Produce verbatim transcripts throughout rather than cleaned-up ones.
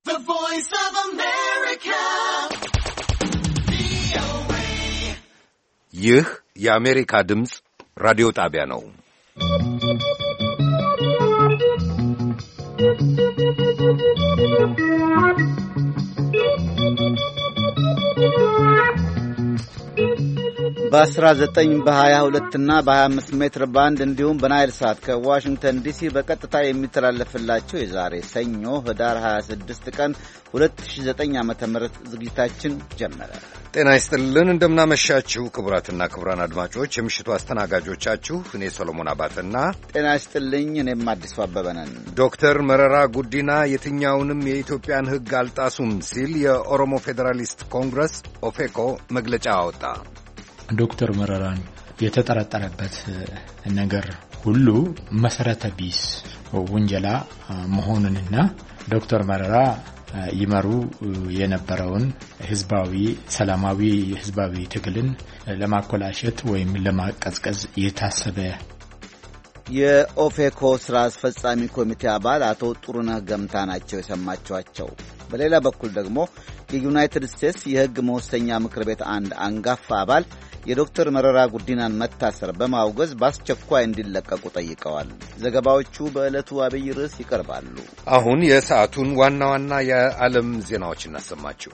The Voice of America. ይህ የአሜሪካ ድምፅ ራዲዮ ጣቢያ ነው። በ19 በ22 እና በ25 ሜትር ባንድ እንዲሁም በናይል ሳት ከዋሽንግተን ዲሲ በቀጥታ የሚተላለፍላችሁ የዛሬ ሰኞ ህዳር ሃያ ስድስት ቀን ሁለት ሺህ ዘጠኝ ዓመተ ምህረት ዝግጅታችን ጀመረ። ጤና ይስጥልን፣ እንደምናመሻችሁ ክቡራትና ክቡራን አድማጮች፣ የምሽቱ አስተናጋጆቻችሁ እኔ ሰሎሞን አባተና ጤና ይስጥልኝ፣ እኔም አዲሱ አበበ ነን። ዶክተር መረራ ጉዲና የትኛውንም የኢትዮጵያን ሕግ አልጣሱም ሲል የኦሮሞ ፌዴራሊስት ኮንግረስ ኦፌኮ መግለጫ አወጣ። ዶክተር መረራን የተጠረጠረበት ነገር ሁሉ መሰረተ ቢስ ወንጀላ መሆኑንና ዶክተር መረራ ይመሩ የነበረውን ህዝባዊ ሰላማዊ ህዝባዊ ትግልን ለማኮላሸት ወይም ለማቀዝቀዝ የታሰበ የኦፌኮ ስራ አስፈጻሚ ኮሚቴ አባል አቶ ጥሩነህ ገምታ ናቸው የሰማችኋቸው። በሌላ በኩል ደግሞ የዩናይትድ ስቴትስ የህግ መወሰኛ ምክር ቤት አንድ አንጋፋ አባል የዶክተር መረራ ጉዲናን መታሰር በማውገዝ በአስቸኳይ እንዲለቀቁ ጠይቀዋል። ዘገባዎቹ በዕለቱ አብይ ርዕስ ይቀርባሉ። አሁን የሰዓቱን ዋና ዋና የዓለም ዜናዎች እናሰማችሁ።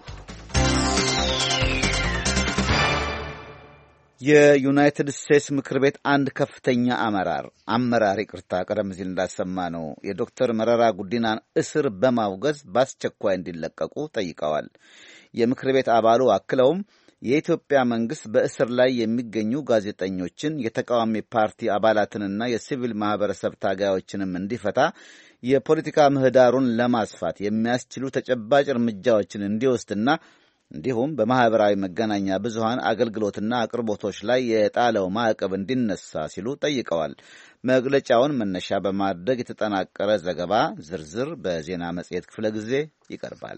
የዩናይትድ ስቴትስ ምክር ቤት አንድ ከፍተኛ አመራር አመራር ይቅርታ ቀደም ሲል እንዳሰማ ነው የዶክተር መረራ ጉዲናን እስር በማውገዝ በአስቸኳይ እንዲለቀቁ ጠይቀዋል። የምክር ቤት አባሉ አክለውም የኢትዮጵያ መንግስት በእስር ላይ የሚገኙ ጋዜጠኞችን፣ የተቃዋሚ ፓርቲ አባላትንና የሲቪል ማህበረሰብ ታጋዮችንም እንዲፈታ፣ የፖለቲካ ምህዳሩን ለማስፋት የሚያስችሉ ተጨባጭ እርምጃዎችን እንዲወስድና እንዲሁም በማህበራዊ መገናኛ ብዙሃን አገልግሎትና አቅርቦቶች ላይ የጣለው ማዕቀብ እንዲነሳ ሲሉ ጠይቀዋል። መግለጫውን መነሻ በማድረግ የተጠናቀረ ዘገባ ዝርዝር በዜና መጽሔት ክፍለ ጊዜ ይቀርባል።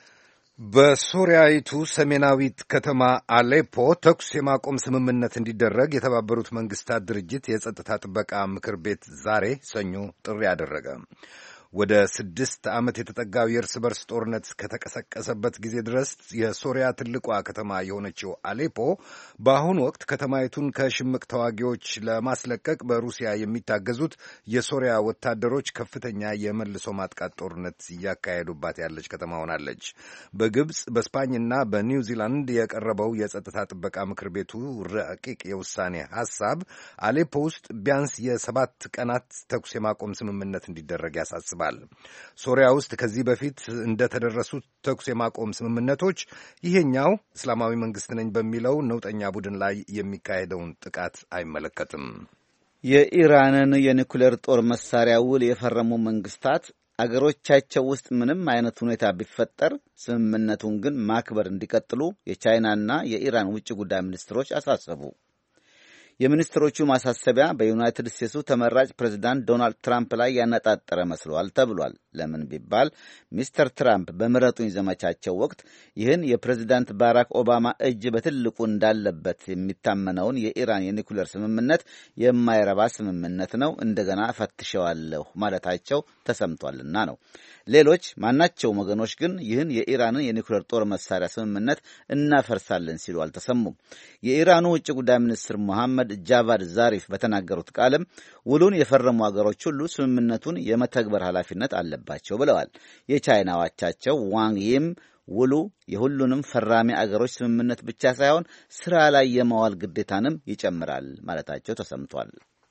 በሶሪያዊቱ ሰሜናዊት ከተማ አሌፖ ተኩስ የማቆም ስምምነት እንዲደረግ የተባበሩት መንግስታት ድርጅት የጸጥታ ጥበቃ ምክር ቤት ዛሬ ሰኞ ጥሪ አደረገ። ወደ ስድስት ዓመት የተጠጋው የእርስ በርስ ጦርነት ከተቀሰቀሰበት ጊዜ ድረስ የሶሪያ ትልቋ ከተማ የሆነችው አሌፖ በአሁኑ ወቅት ከተማይቱን ከሽምቅ ተዋጊዎች ለማስለቀቅ በሩሲያ የሚታገዙት የሶሪያ ወታደሮች ከፍተኛ የመልሶ ማጥቃት ጦርነት እያካሄዱባት ያለች ከተማ ሆናለች። በግብፅ በስፓኝና በኒውዚላንድ የቀረበው የጸጥታ ጥበቃ ምክር ቤቱ ረቂቅ የውሳኔ ሐሳብ አሌፖ ውስጥ ቢያንስ የሰባት ቀናት ተኩስ የማቆም ስምምነት እንዲደረግ ያሳስባል። ሶሪያ ውስጥ ከዚህ በፊት እንደተደረሱት ተኩስ የማቆም ስምምነቶች ይሄኛው እስላማዊ መንግስት ነኝ በሚለው ነውጠኛ ቡድን ላይ የሚካሄደውን ጥቃት አይመለከትም። የኢራንን የኒኩሌር ጦር መሳሪያ ውል የፈረሙ መንግስታት አገሮቻቸው ውስጥ ምንም አይነት ሁኔታ ቢፈጠር ስምምነቱን ግን ማክበር እንዲቀጥሉ የቻይናና የኢራን ውጭ ጉዳይ ሚኒስትሮች አሳሰቡ። የሚኒስትሮቹ ማሳሰቢያ በዩናይትድ ስቴትሱ ተመራጭ ፕሬዝዳንት ዶናልድ ትራምፕ ላይ ያነጣጠረ መስሏል ተብሏል። ለምን ቢባል ሚስተር ትራምፕ በምረጡኝ ዘመቻቸው ወቅት ይህን የፕሬዝዳንት ባራክ ኦባማ እጅ በትልቁ እንዳለበት የሚታመነውን የኢራን የኒኩሌር ስምምነት የማይረባ ስምምነት ነው፣ እንደገና ፈትሸዋለሁ ማለታቸው ተሰምቷልና ነው። ሌሎች ማናቸውም ወገኖች ግን ይህን የኢራንን የኒኩሌር ጦር መሳሪያ ስምምነት እናፈርሳለን ሲሉ አልተሰሙም። የኢራኑ ውጭ ጉዳይ ሚኒስትር መሐመድ ጃቫድ ዛሪፍ በተናገሩት ቃልም ውሉን የፈረሙ አገሮች ሁሉ ስምምነቱን የመተግበር ኃላፊነት አለባቸው ብለዋል። የቻይና አቻቸው ዋንግ ይም ውሉ የሁሉንም ፈራሚ አገሮች ስምምነት ብቻ ሳይሆን ስራ ላይ የማዋል ግዴታንም ይጨምራል ማለታቸው ተሰምቷል።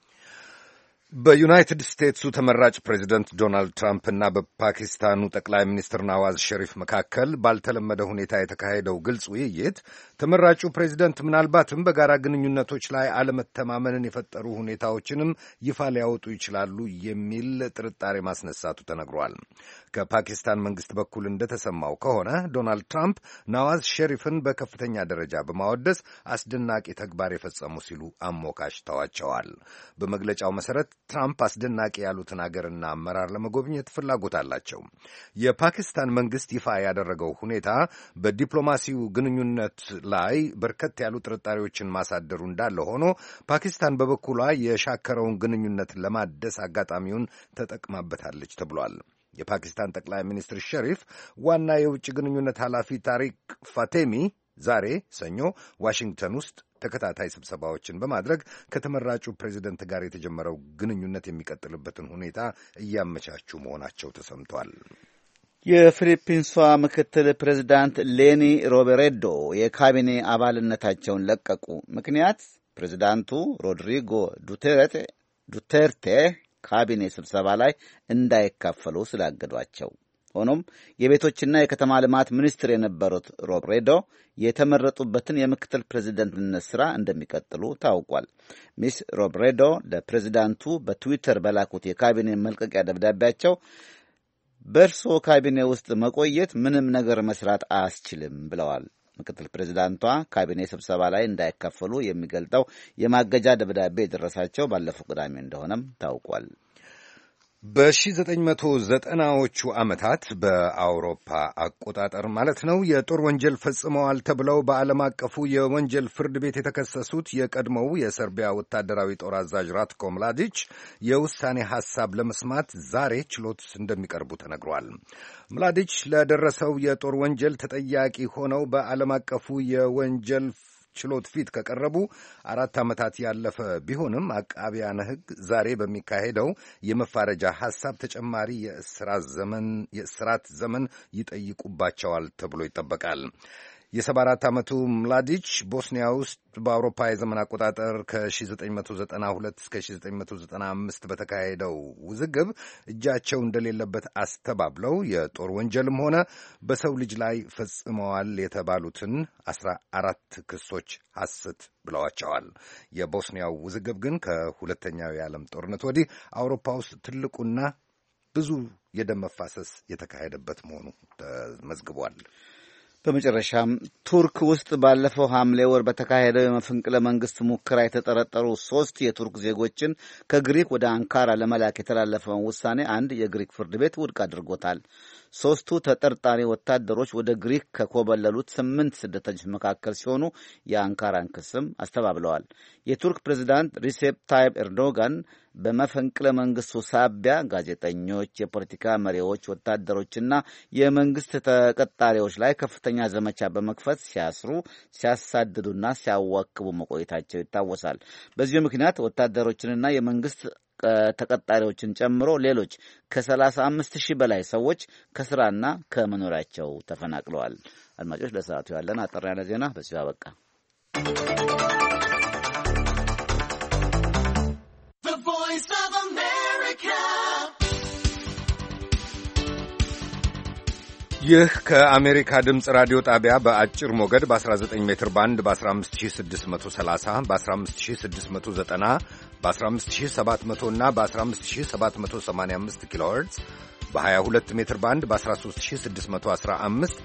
በዩናይትድ ስቴትሱ ተመራጭ ፕሬዚደንት ዶናልድ ትራምፕ እና በፓኪስታኑ ጠቅላይ ሚኒስትር ናዋዝ ሸሪፍ መካከል ባልተለመደ ሁኔታ የተካሄደው ግልጽ ውይይት ተመራጩ ፕሬዚደንት ምናልባትም በጋራ ግንኙነቶች ላይ አለመተማመንን የፈጠሩ ሁኔታዎችንም ይፋ ሊያወጡ ይችላሉ የሚል ጥርጣሬ ማስነሳቱ ተነግሯል። ከፓኪስታን መንግስት በኩል እንደተሰማው ከሆነ ዶናልድ ትራምፕ ናዋዝ ሸሪፍን በከፍተኛ ደረጃ በማወደስ አስደናቂ ተግባር የፈጸሙ ሲሉ አሞካሽተዋቸዋል። በመግለጫው መሰረት ትራምፕ አስደናቂ ያሉትን አገርና አመራር ለመጎብኘት ፍላጎት አላቸው። የፓኪስታን መንግስት ይፋ ያደረገው ሁኔታ በዲፕሎማሲው ግንኙነት ላይ በርከት ያሉ ጥርጣሬዎችን ማሳደሩ እንዳለ ሆኖ ፓኪስታን በበኩሏ የሻከረውን ግንኙነት ለማደስ አጋጣሚውን ተጠቅማበታለች ተብሏል። የፓኪስታን ጠቅላይ ሚኒስትር ሸሪፍ ዋና የውጭ ግንኙነት ኃላፊ ታሪክ ፋቴሚ ዛሬ ሰኞ ዋሽንግተን ውስጥ ተከታታይ ስብሰባዎችን በማድረግ ከተመራጩ ፕሬዚደንት ጋር የተጀመረው ግንኙነት የሚቀጥልበትን ሁኔታ እያመቻቹ መሆናቸው ተሰምቷል። የፊሊፒንሷ ምክትል ፕሬዚዳንት ሌኒ ሮቤሬዶ የካቢኔ አባልነታቸውን ለቀቁ። ምክንያት ፕሬዚዳንቱ ሮድሪጎ ዱቴርቴ ዱቴርቴ ካቢኔ ስብሰባ ላይ እንዳይካፈሉ ስላገዷቸው። ሆኖም የቤቶችና የከተማ ልማት ሚኒስትር የነበሩት ሮብሬዶ የተመረጡበትን የምክትል ፕሬዚደንትነት ሥራ እንደሚቀጥሉ ታውቋል። ሚስ ሮብሬዶ ለፕሬዚዳንቱ በትዊተር በላኩት የካቢኔ መልቀቂያ ደብዳቤያቸው በእርሶ ካቢኔ ውስጥ መቆየት ምንም ነገር መስራት አያስችልም ብለዋል። ምክትል ፕሬዚዳንቷ ካቢኔ ስብሰባ ላይ እንዳይካፈሉ የሚገልጠው የማገጃ ደብዳቤ የደረሳቸው ባለፈው ቅዳሜ እንደሆነም ታውቋል። በሺህ ዘጠኝ መቶ ዘጠናዎቹ ዓመታት በአውሮፓ አቆጣጠር ማለት ነው የጦር ወንጀል ፈጽመዋል ተብለው በዓለም አቀፉ የወንጀል ፍርድ ቤት የተከሰሱት የቀድሞው የሰርቢያ ወታደራዊ ጦር አዛዥ ራትኮ ምላዲች የውሳኔ ሐሳብ ለመስማት ዛሬ ችሎት እንደሚቀርቡ ተነግሯል። ምላዲች ለደረሰው የጦር ወንጀል ተጠያቂ ሆነው በዓለም አቀፉ የወንጀል ችሎት ፊት ከቀረቡ አራት ዓመታት ያለፈ ቢሆንም አቃቢያነ ሕግ ዛሬ በሚካሄደው የመፋረጃ ሐሳብ ተጨማሪ የእስራት ዘመን የእስራት ዘመን ይጠይቁባቸዋል ተብሎ ይጠበቃል። የሰባ አራት ዓመቱ ምላዲች ቦስኒያ ውስጥ በአውሮፓ የዘመን አቆጣጠር ከሺህ ዘጠኝ መቶ ዘጠና ሁለት እስከ ሺህ ዘጠኝ መቶ ዘጠና አምስት በተካሄደው ውዝግብ እጃቸው እንደሌለበት አስተባብለው የጦር ወንጀልም ሆነ በሰው ልጅ ላይ ፈጽመዋል የተባሉትን አስራ አራት ክሶች ሐሰት ብለዋቸዋል። የቦስኒያው ውዝግብ ግን ከሁለተኛው የዓለም ጦርነት ወዲህ አውሮፓ ውስጥ ትልቁና ብዙ የደም መፋሰስ የተካሄደበት መሆኑ ተመዝግቧል። በመጨረሻም ቱርክ ውስጥ ባለፈው ሐምሌ ወር በተካሄደው የመፈንቅለ መንግስት ሙከራ የተጠረጠሩ ሶስት የቱርክ ዜጎችን ከግሪክ ወደ አንካራ ለመላክ የተላለፈውን ውሳኔ አንድ የግሪክ ፍርድ ቤት ውድቅ አድርጎታል። ሶስቱ ተጠርጣሪ ወታደሮች ወደ ግሪክ ከኮበለሉት ስምንት ስደተኞች መካከል ሲሆኑ የአንካራን ክስም አስተባብለዋል። የቱርክ ፕሬዚዳንት ሪሴፕ ታይብ ኤርዶጋን በመፈንቅለ መንግስቱ ሳቢያ ጋዜጠኞች፣ የፖለቲካ መሪዎች፣ ወታደሮችና የመንግስት ተቀጣሪዎች ላይ ከፍተኛ ዘመቻ በመክፈት ሲያስሩ፣ ሲያሳድዱና ሲያዋክቡ መቆየታቸው ይታወሳል። በዚሁ ምክንያት ወታደሮችንና የመንግስት ተቀጣሪዎችን ጨምሮ ሌሎች ከሰላሳ አምስት ሺህ በላይ ሰዎች ከስራና ከመኖሪያቸው ተፈናቅለዋል። አድማጮች፣ ለሰዓቱ ያለን አጠር ያለ ዜና በዚሁ አበቃ። ይህ ከአሜሪካ ድምፅ ራዲዮ ጣቢያ በአጭር ሞገድ በ19 ሜትር ባንድ በ15630 በ15690 በ15700 እና በ15785 ኪሎ ሄርትዝ በ22 ሜትር ባንድ በ13615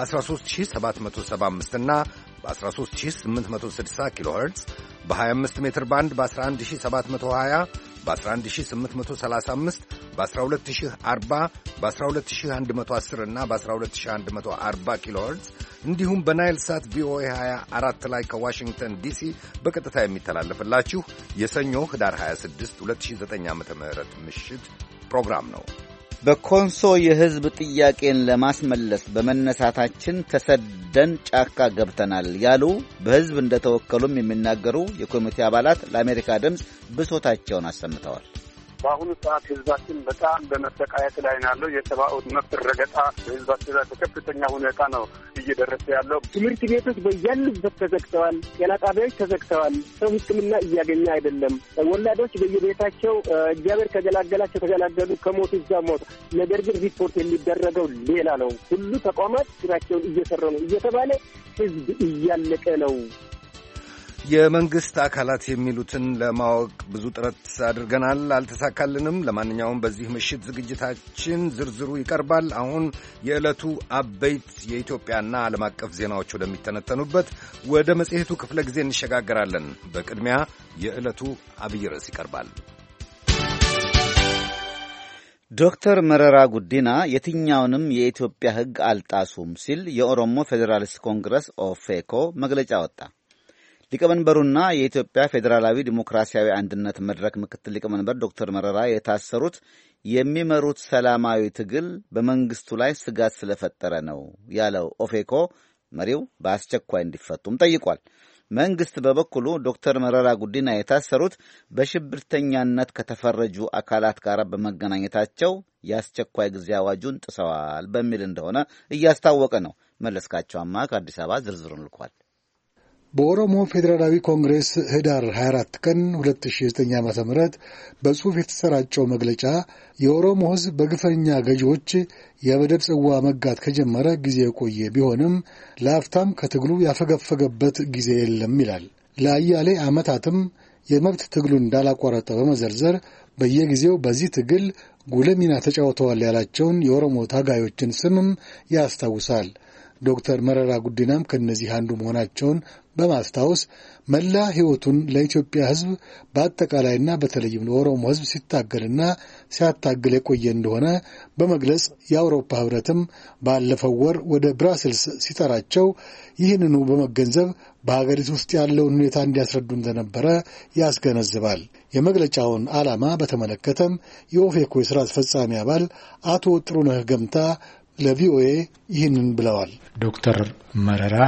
በ13775 እና በ13860 ኪሎ ሄርትዝ በ25 ሜትር ባንድ በ11720 በ11835 በ12040 በ12110 እና በ12140 ኪሎ ሄርትዝ እንዲሁም በናይል ሳት ቪኦኤ ሃያ አራት ላይ ከዋሽንግተን ዲሲ በቀጥታ የሚተላለፍላችሁ የሰኞ ህዳር ሃያ ስድስት ሁለት ሺህ ዘጠኝ ዓመተ ምህረት ምሽት ፕሮግራም ነው። በኮንሶ የህዝብ ጥያቄን ለማስመለስ በመነሳታችን ተሰደን ጫካ ገብተናል ያሉ በህዝብ እንደተወከሉም የሚናገሩ የኮሚቴ አባላት ለአሜሪካ ድምፅ ብሶታቸውን አሰምተዋል። በአሁኑ ሰዓት ህዝባችን በጣም በመሰቃየት ላይ ነው ያለው። የሰብአዊ መብት ረገጣ በህዝባችን ላይ በከፍተኛ ሁኔታ ነው እየደረሰ ያለው። ትምህርት ቤቶች በያሉበት ተዘግተዋል። ጤና ጣቢያዎች ተዘግተዋል። ሰው ሕክምና እያገኘ አይደለም። ወላዶች በየቤታቸው እግዚአብሔር ከገላገላቸው ተገላገሉ፣ ከሞቱ እዛ ሞቱ። ነገር ግን ሪፖርት የሚደረገው ሌላ ነው። ሁሉ ተቋማት ስራቸውን እየሰሩ ነው እየተባለ ህዝብ እያለቀ ነው። የመንግስት አካላት የሚሉትን ለማወቅ ብዙ ጥረት አድርገናል፣ አልተሳካልንም። ለማንኛውም በዚህ ምሽት ዝግጅታችን ዝርዝሩ ይቀርባል። አሁን የዕለቱ አበይት የኢትዮጵያና ዓለም አቀፍ ዜናዎች ወደሚተነተኑበት ወደ መጽሔቱ ክፍለ ጊዜ እንሸጋገራለን። በቅድሚያ የዕለቱ አብይ ርዕስ ይቀርባል። ዶክተር መረራ ጉዲና የትኛውንም የኢትዮጵያ ሕግ አልጣሱም ሲል የኦሮሞ ፌዴራሊስት ኮንግረስ ኦፌኮ መግለጫ ወጣ። ሊቀመንበሩና የኢትዮጵያ ፌዴራላዊ ዲሞክራሲያዊ አንድነት መድረክ ምክትል ሊቀመንበር ዶክተር መረራ የታሰሩት የሚመሩት ሰላማዊ ትግል በመንግስቱ ላይ ስጋት ስለፈጠረ ነው ያለው ኦፌኮ መሪው በአስቸኳይ እንዲፈቱም ጠይቋል። መንግስት በበኩሉ ዶክተር መረራ ጉዲና የታሰሩት በሽብርተኛነት ከተፈረጁ አካላት ጋር በመገናኘታቸው የአስቸኳይ ጊዜ አዋጁን ጥሰዋል በሚል እንደሆነ እያስታወቀ ነው። መለስካቸውማ ከአዲስ አበባ ዝርዝሩን ልኳል። በኦሮሞ ፌዴራላዊ ኮንግሬስ ህዳር ሃያ አራት ቀን ሁለት ሺህ ዘጠኝ ዓመተ ምህረት በጽሑፍ የተሰራጨው መግለጫ የኦሮሞ ህዝብ በግፈኛ ገዢዎች የበደል ጽዋ መጋት ከጀመረ ጊዜ የቆየ ቢሆንም ለአፍታም ከትግሉ ያፈገፈገበት ጊዜ የለም ይላል። ለአያሌ ዓመታትም የመብት ትግሉን እንዳላቋረጠ በመዘርዘር በየጊዜው በዚህ ትግል ጉልህ ሚና ተጫውተዋል ያላቸውን የኦሮሞ ታጋዮችን ስምም ያስታውሳል። ዶክተር መረራ ጉዲናም ከነዚህ አንዱ መሆናቸውን በማስታወስ መላ ህይወቱን ለኢትዮጵያ ህዝብ በአጠቃላይና በተለይም ለኦሮሞ ህዝብ ሲታገልና ሲያታግል የቆየ እንደሆነ በመግለጽ የአውሮፓ ህብረትም ባለፈው ወር ወደ ብራስልስ ሲጠራቸው ይህንኑ በመገንዘብ በሀገሪቱ ውስጥ ያለውን ሁኔታ እንዲያስረዱ እንደነበረ ያስገነዝባል። የመግለጫውን ዓላማ በተመለከተም የኦፌኮ የሥራ አስፈጻሚ አባል አቶ ጥሩነህ ገምታ ለቪኦኤ ይህንን ብለዋል። ዶክተር መረራ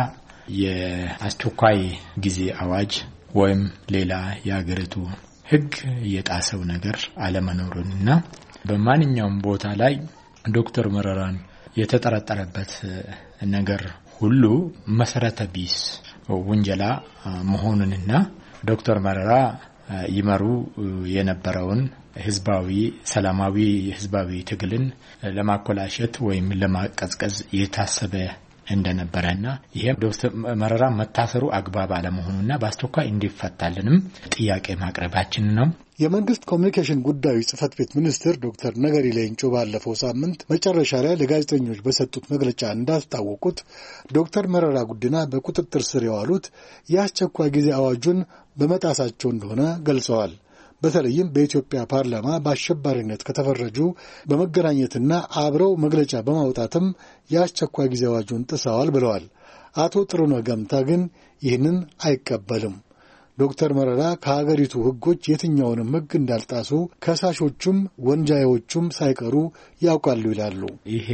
የአስቸኳይ ጊዜ አዋጅ ወይም ሌላ የሀገሪቱ ህግ የጣሰው ነገር አለመኖሩንና በማንኛውም ቦታ ላይ ዶክተር መረራን የተጠረጠረበት ነገር ሁሉ መሰረተ ቢስ ወንጀላ መሆኑንና ዶክተር መረራ ይመሩ የነበረውን ህዝባዊ ሰላማዊ ህዝባዊ ትግልን ለማኮላሸት ወይም ለማቀዝቀዝ የታሰበ እንደነበረና ይሄ ዶክተር መረራ መታሰሩ አግባብ አለመሆኑና በአስቸኳይ እንዲፈታልንም ጥያቄ ማቅረባችን ነው። የመንግስት ኮሚኒኬሽን ጉዳዮች ጽህፈት ቤት ሚኒስትር ዶክተር ነገሪ ሌንጮ ባለፈው ሳምንት መጨረሻ ላይ ለጋዜጠኞች በሰጡት መግለጫ እንዳስታወቁት ዶክተር መረራ ጉዲና በቁጥጥር ስር የዋሉት የአስቸኳይ ጊዜ አዋጁን በመጣሳቸው እንደሆነ ገልጸዋል። በተለይም በኢትዮጵያ ፓርላማ በአሸባሪነት ከተፈረጁ በመገናኘትና አብረው መግለጫ በማውጣትም የአስቸኳይ ጊዜ አዋጁን ጥሰዋል ብለዋል። አቶ ጥሩነህ ገምታ ግን ይህንን አይቀበልም። ዶክተር መረራ ከሀገሪቱ ህጎች የትኛውንም ህግ እንዳልጣሱ ከሳሾቹም ወንጃዮቹም ሳይቀሩ ያውቃሉ ይላሉ። ይሄ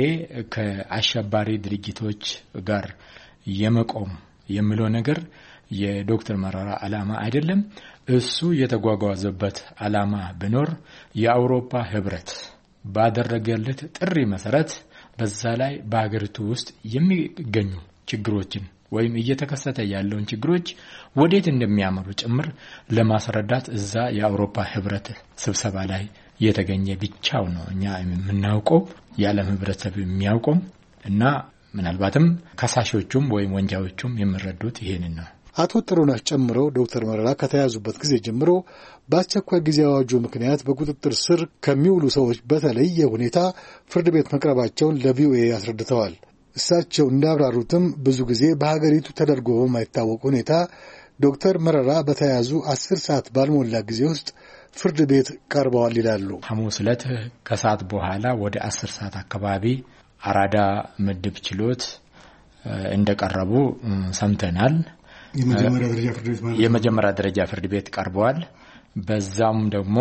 ከአሸባሪ ድርጅቶች ጋር የመቆም የሚለው ነገር የዶክተር መረራ ዓላማ አይደለም። እሱ የተጓጓዘበት ዓላማ ቢኖር የአውሮፓ ህብረት ባደረገለት ጥሪ መሰረት በዛ ላይ በአገሪቱ ውስጥ የሚገኙ ችግሮችን ወይም እየተከሰተ ያለውን ችግሮች ወዴት እንደሚያመሩ ጭምር ለማስረዳት እዛ የአውሮፓ ህብረት ስብሰባ ላይ የተገኘ ብቻው ነው እኛ የምናውቀው የዓለም ህብረተሰብ የሚያውቀው እና ምናልባትም ከሳሾቹም ወይም ወንጃዮቹም የሚረዱት ይሄንን ነው። አቶ ጥሩነህ ጨምረው ዶክተር መረራ ከተያዙበት ጊዜ ጀምሮ በአስቸኳይ ጊዜ አዋጁ ምክንያት በቁጥጥር ስር ከሚውሉ ሰዎች በተለየ ሁኔታ ፍርድ ቤት መቅረባቸውን ለቪኦኤ አስረድተዋል። እሳቸው እንዳብራሩትም ብዙ ጊዜ በሀገሪቱ ተደርጎ በማይታወቅ ሁኔታ ዶክተር መረራ በተያዙ አስር ሰዓት ባልሞላ ጊዜ ውስጥ ፍርድ ቤት ቀርበዋል ይላሉ። ሐሙስ ዕለት ከሰዓት በኋላ ወደ አስር ሰዓት አካባቢ አራዳ ምድብ ችሎት እንደቀረቡ ሰምተናል። የመጀመሪያ ደረጃ ፍርድ ቤት ማለት የመጀመሪያ ደረጃ ፍርድ ቤት ቀርበዋል። በዛም ደግሞ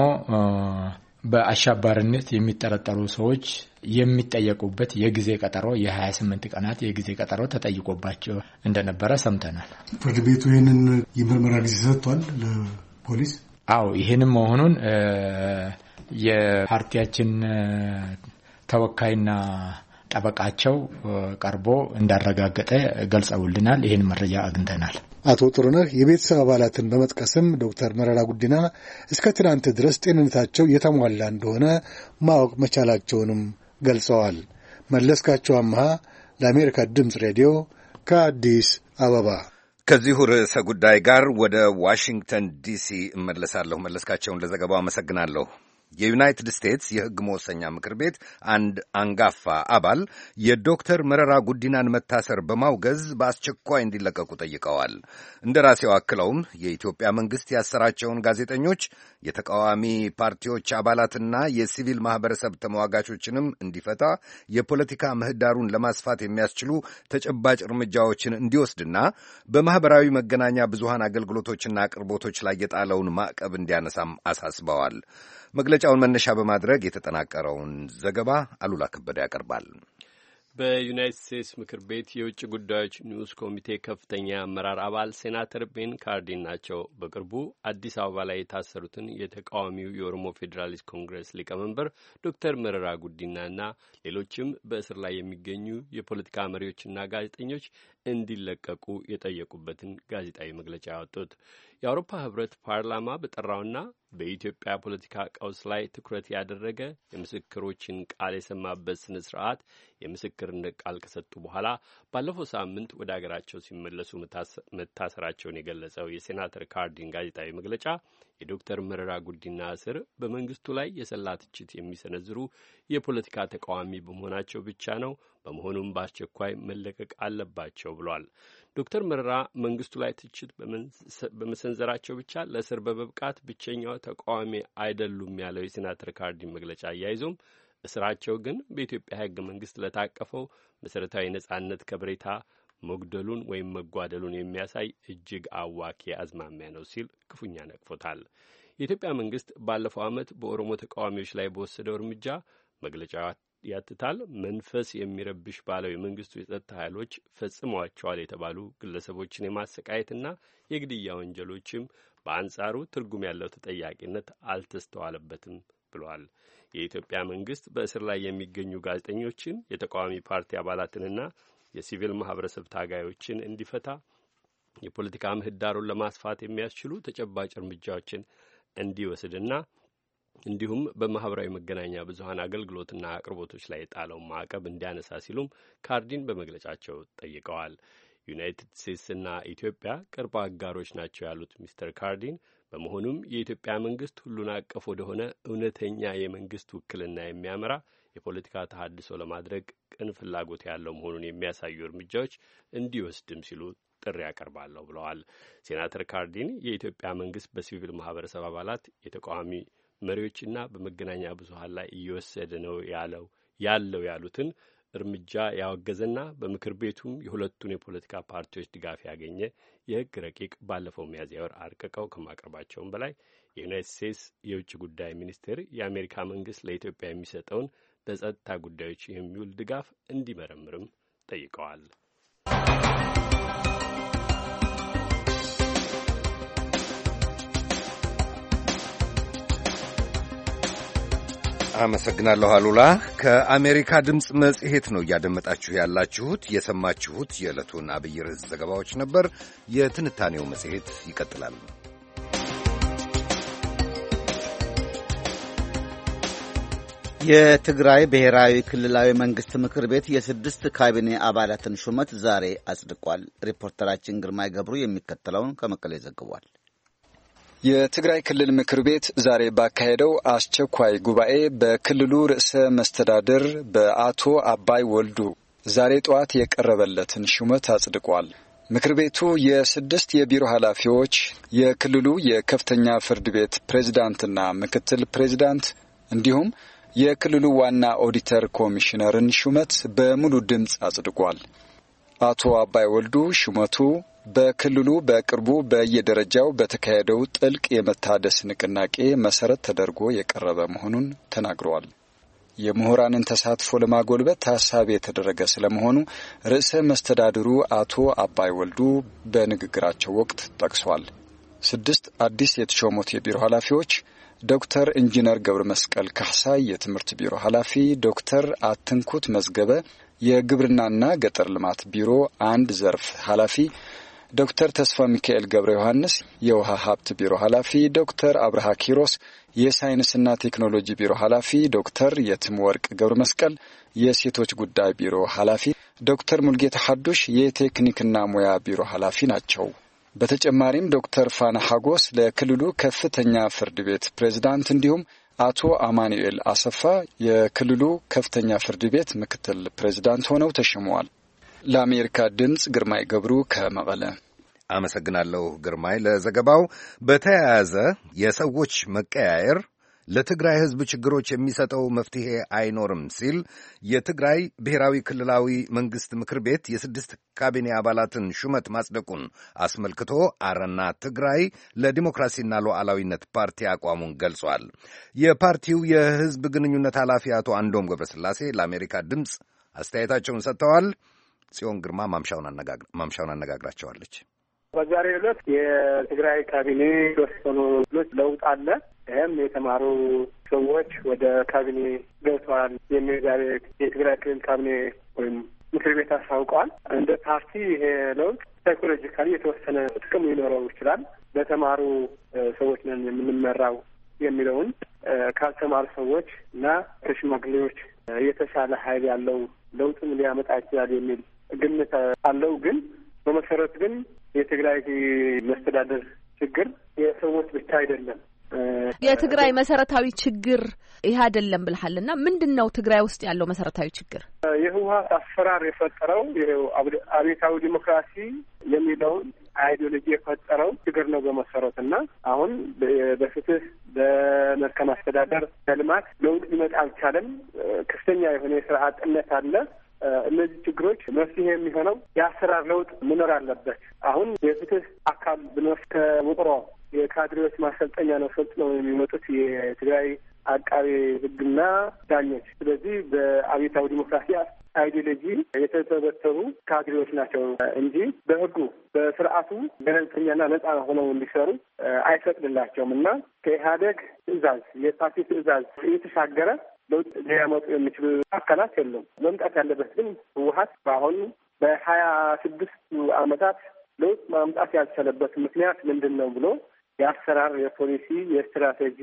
በአሸባሪነት የሚጠረጠሩ ሰዎች የሚጠየቁበት የጊዜ ቀጠሮ የ28 ቀናት የጊዜ ቀጠሮ ተጠይቆባቸው እንደነበረ ሰምተናል። ፍርድ ቤቱ ይሄንን የምርመራ ጊዜ ሰጥቷል ለፖሊስ። አዎ ይሄንን መሆኑን የፓርቲያችን ተወካይና ጠበቃቸው ቀርቦ እንዳረጋገጠ ገልጸውልናል። ይሄን መረጃ አግኝተናል። አቶ ጥሩነህ የቤተሰብ አባላትን በመጥቀስም ዶክተር መረራ ጉዲና እስከ ትናንት ድረስ ጤንነታቸው የተሟላ እንደሆነ ማወቅ መቻላቸውንም ገልጸዋል። መለስካቸው አምሃ ለአሜሪካ ድምፅ ሬዲዮ ከአዲስ አበባ። ከዚሁ ርዕሰ ጉዳይ ጋር ወደ ዋሽንግተን ዲሲ እመለሳለሁ። መለስካቸውን ለዘገባው አመሰግናለሁ። የዩናይትድ ስቴትስ የሕግ መወሰኛ ምክር ቤት አንድ አንጋፋ አባል የዶክተር መረራ ጉዲናን መታሰር በማውገዝ በአስቸኳይ እንዲለቀቁ ጠይቀዋል። እንደራሴው አክለውም የኢትዮጵያ መንግሥት ያሰራቸውን ጋዜጠኞች፣ የተቃዋሚ ፓርቲዎች አባላትና የሲቪል ማኅበረሰብ ተሟጋቾችንም እንዲፈታ፣ የፖለቲካ ምህዳሩን ለማስፋት የሚያስችሉ ተጨባጭ እርምጃዎችን እንዲወስድና በማኅበራዊ መገናኛ ብዙሃን አገልግሎቶችና አቅርቦቶች ላይ የጣለውን ማዕቀብ እንዲያነሳም አሳስበዋል። መግለጫውን መነሻ በማድረግ የተጠናቀረውን ዘገባ አሉላ ከበደ ያቀርባል። በዩናይትድ ስቴትስ ምክር ቤት የውጭ ጉዳዮች ንዑስ ኮሚቴ ከፍተኛ አመራር አባል ሴናተር ቤን ካርዲን ናቸው። በቅርቡ አዲስ አበባ ላይ የታሰሩትን የተቃዋሚው የኦሮሞ ፌዴራሊስት ኮንግረስ ሊቀመንበር ዶክተር መረራ ጉዲናና ሌሎችም በእስር ላይ የሚገኙ የፖለቲካ መሪዎችና ጋዜጠኞች እንዲለቀቁ የጠየቁበትን ጋዜጣዊ መግለጫ ያወጡት የአውሮፓ ህብረት ፓርላማ በጠራውና በኢትዮጵያ ፖለቲካ ቀውስ ላይ ትኩረት ያደረገ የምስክሮችን ቃል የሰማበት ስነ ስርዓት የምስክርነት ቃል ከሰጡ በኋላ ባለፈው ሳምንት ወደ አገራቸው ሲመለሱ መታሰራቸውን የገለጸው የሴናተር ካርዲን ጋዜጣዊ መግለጫ የዶክተር መረራ ጉዲና እስር በመንግስቱ ላይ የሰላ ትችት የሚሰነዝሩ የፖለቲካ ተቃዋሚ በመሆናቸው ብቻ ነው። በመሆኑም በአስቸኳይ መለቀቅ አለባቸው ብሏል። ዶክተር መረራ መንግስቱ ላይ ትችት በመሰንዘራቸው ብቻ ለእስር በመብቃት ብቸኛው ተቃዋሚ አይደሉም ያለው የሴናተር ካርዲን መግለጫ አያይዞም እስራቸው ግን በኢትዮጵያ ህገ መንግስት ለታቀፈው መሰረታዊ ነጻነት ከብሬታ መጉደሉን ወይም መጓደሉን የሚያሳይ እጅግ አዋኪ አዝማሚያ ነው ሲል ክፉኛ ነቅፎታል። የኢትዮጵያ መንግስት ባለፈው ዓመት በኦሮሞ ተቃዋሚዎች ላይ በወሰደው እርምጃ መግለጫው ያትታል መንፈስ የሚረብሽ ባለው የመንግስቱ የጸጥታ ኃይሎች ፈጽመዋቸዋል የተባሉ ግለሰቦችን የማሰቃየትና የግድያ ወንጀሎችም በአንጻሩ ትርጉም ያለው ተጠያቂነት አልተስተዋለበትም ብሏል። የኢትዮጵያ መንግስት በእስር ላይ የሚገኙ ጋዜጠኞችን፣ የተቃዋሚ ፓርቲ አባላትንና የሲቪል ማህበረሰብ ታጋዮችን እንዲፈታ የፖለቲካ ምህዳሩን ለማስፋት የሚያስችሉ ተጨባጭ እርምጃዎችን እንዲወስድና እንዲሁም በማህበራዊ መገናኛ ብዙሃን አገልግሎትና አቅርቦቶች ላይ የጣለውን ማዕቀብ እንዲያነሳ ሲሉም ካርዲን በመግለጫቸው ጠይቀዋል። ዩናይትድ ስቴትስና ኢትዮጵያ ቅርብ አጋሮች ናቸው ያሉት ሚስተር ካርዲን በመሆኑም የኢትዮጵያ መንግስት ሁሉን አቀፍ ወደሆነ እውነተኛ የመንግስት ውክልና የሚያመራ የፖለቲካ ተሃድሶ ለማድረግ ቅን ፍላጎት ያለው መሆኑን የሚያሳዩ እርምጃዎች እንዲወስድም ሲሉ ጥሪ ያቀርባለሁ ብለዋል። ሴናተር ካርዲን የኢትዮጵያ መንግስት በሲቪል ማህበረሰብ አባላት የተቃዋሚ መሪዎችና በመገናኛ ብዙሃን ላይ እየወሰደ ነው ያለው ያለው ያሉትን እርምጃ ያወገዘና በምክር ቤቱም የሁለቱን የፖለቲካ ፓርቲዎች ድጋፍ ያገኘ የህግ ረቂቅ ባለፈው ሚያዝያ ወር አርቅቀው ከማቅረባቸውም በላይ የዩናይትድ ስቴትስ የውጭ ጉዳይ ሚኒስቴር የአሜሪካ መንግስት ለኢትዮጵያ የሚሰጠውን ለጸጥታ ጉዳዮች የሚውል ድጋፍ እንዲመረምርም ጠይቀዋል። አመሰግናለሁ አሉላ። ከአሜሪካ ድምፅ መጽሔት ነው እያደመጣችሁ ያላችሁት። የሰማችሁት የዕለቱን አብይ ርዕስ ዘገባዎች ነበር። የትንታኔው መጽሔት ይቀጥላል። የትግራይ ብሔራዊ ክልላዊ መንግስት ምክር ቤት የስድስት ካቢኔ አባላትን ሹመት ዛሬ አጽድቋል። ሪፖርተራችን ግርማይ ገብሩ የሚከተለውን ከመቀሌ ዘግቧል። የትግራይ ክልል ምክር ቤት ዛሬ ባካሄደው አስቸኳይ ጉባኤ በክልሉ ርዕሰ መስተዳድር በአቶ አባይ ወልዱ ዛሬ ጠዋት የቀረበለትን ሹመት አጽድቋል። ምክር ቤቱ የስድስት የቢሮ ኃላፊዎች፣ የክልሉ የከፍተኛ ፍርድ ቤት ፕሬዝዳንትና ምክትል ፕሬዝዳንት እንዲሁም የክልሉ ዋና ኦዲተር ኮሚሽነርን ሹመት በሙሉ ድምፅ አጽድቋል። አቶ አባይ ወልዱ ሹመቱ በክልሉ በቅርቡ በየደረጃው በተካሄደው ጥልቅ የመታደስ ንቅናቄ መሰረት ተደርጎ የቀረበ መሆኑን ተናግረዋል። የምሁራንን ተሳትፎ ለማጎልበት ታሳቢ የተደረገ ስለመሆኑ ርዕሰ መስተዳድሩ አቶ አባይ ወልዱ በንግግራቸው ወቅት ጠቅሷል። ስድስት አዲስ የተሾሙት የቢሮ ኃላፊዎች ዶክተር ኢንጂነር ገብረ መስቀል ካህሳይ የትምህርት ቢሮ ኃላፊ፣ ዶክተር አትንኩት መዝገበ የግብርናና ገጠር ልማት ቢሮ አንድ ዘርፍ ኃላፊ፣ ዶክተር ተስፋ ሚካኤል ገብረ ዮሐንስ የውሃ ሀብት ቢሮ ኃላፊ፣ ዶክተር አብርሃ ኪሮስ የሳይንስና ቴክኖሎጂ ቢሮ ኃላፊ፣ ዶክተር የትም ወርቅ ገብረ መስቀል የሴቶች ጉዳይ ቢሮ ኃላፊ፣ ዶክተር ሙልጌታ ሐዱሽ የቴክኒክና ሙያ ቢሮ ኃላፊ ናቸው። በተጨማሪም ዶክተር ፋና ሐጎስ ለክልሉ ከፍተኛ ፍርድ ቤት ፕሬዝዳንት እንዲሁም አቶ አማኑኤል አሰፋ የክልሉ ከፍተኛ ፍርድ ቤት ምክትል ፕሬዝዳንት ሆነው ተሾመዋል። ለአሜሪካ ድምፅ ግርማይ ገብሩ ከመቀለ። አመሰግናለሁ ግርማይ ለዘገባው። በተያያዘ የሰዎች መቀያየር ለትግራይ ሕዝብ ችግሮች የሚሰጠው መፍትሄ አይኖርም ሲል የትግራይ ብሔራዊ ክልላዊ መንግሥት ምክር ቤት የስድስት ካቢኔ አባላትን ሹመት ማጽደቁን አስመልክቶ አረና ትግራይ ለዲሞክራሲና ሉዓላዊነት ፓርቲ አቋሙን ገልጿል። የፓርቲው የሕዝብ ግንኙነት ኃላፊ አቶ አንዶም ገብረስላሴ ለአሜሪካ ድምፅ አስተያየታቸውን ሰጥተዋል። ጽዮን ግርማ ማምሻውን አነጋግራቸዋለች። በዛሬው ዕለት የትግራይ ካቢኔ የተወሰኑ ክፍሎች ለውጥ አለ። ይህም የተማሩ ሰዎች ወደ ካቢኔ ገብተዋል የሚል ዛሬ የትግራይ ክልል ካቢኔ ወይም ምክር ቤት አስታውቀዋል። እንደ ፓርቲ ይሄ ለውጥ ሳይኮሎጂካሊ የተወሰነ ጥቅም ሊኖረው ይችላል። በተማሩ ሰዎች ነን የምንመራው የሚለውን ካልተማሩ ሰዎች እና ከሽማግሌዎች የተሻለ ኃይል ያለው ለውጥም ሊያመጣ ይችላል የሚል ግምት አለው። ግን በመሰረት ግን የትግራይ መስተዳደር ችግር የሰዎች ብቻ አይደለም። የትግራይ መሰረታዊ ችግር ይህ አይደለም ብለሃልና ምንድን ነው ትግራይ ውስጥ ያለው መሰረታዊ ችግር? የህወሓት አሰራር የፈጠረው ይኸው አብዮታዊ ዲሞክራሲ የሚለውን አይዲዮሎጂ የፈጠረው ችግር ነው በመሰረት እና አሁን በፍትህ በመልካም አስተዳደር በልማት ለውጥ ሊመጣ አልቻለም። ከፍተኛ የሆነ የስራ አጥነት አለ። እነዚህ ችግሮች መፍትሄ የሚሆነው የአሰራር ለውጥ መኖር አለበት። አሁን የፍትህ አካል ብንወስድ ከውቅሮ የካድሬዎች ማሰልጠኛ ነው ሰልጥነው የሚመጡት የትግራይ አቃቤ ሕግና ዳኞች። ስለዚህ በአብዮታዊ ዲሞክራሲ አይዲዮሎጂ የተተበተቡ ካድሬዎች ናቸው እንጂ በህጉ በስርዓቱ ገለልተኛና ነጻ ሆነው እንዲሰሩ አይፈቅድላቸውም እና ከኢህአዴግ ትዕዛዝ የፓርቲ ትዕዛዝ የተሻገረ ለውጥ ሊያመጡ የሚችሉ አካላት የለም። መምጣት ያለበት ግን ህወሓት በአሁኑ በሀያ ስድስቱ ዓመታት ለውጥ ማምጣት ያልቻለበት ምክንያት ምንድን ነው ብሎ የአሰራር፣ የፖሊሲ፣ የስትራቴጂ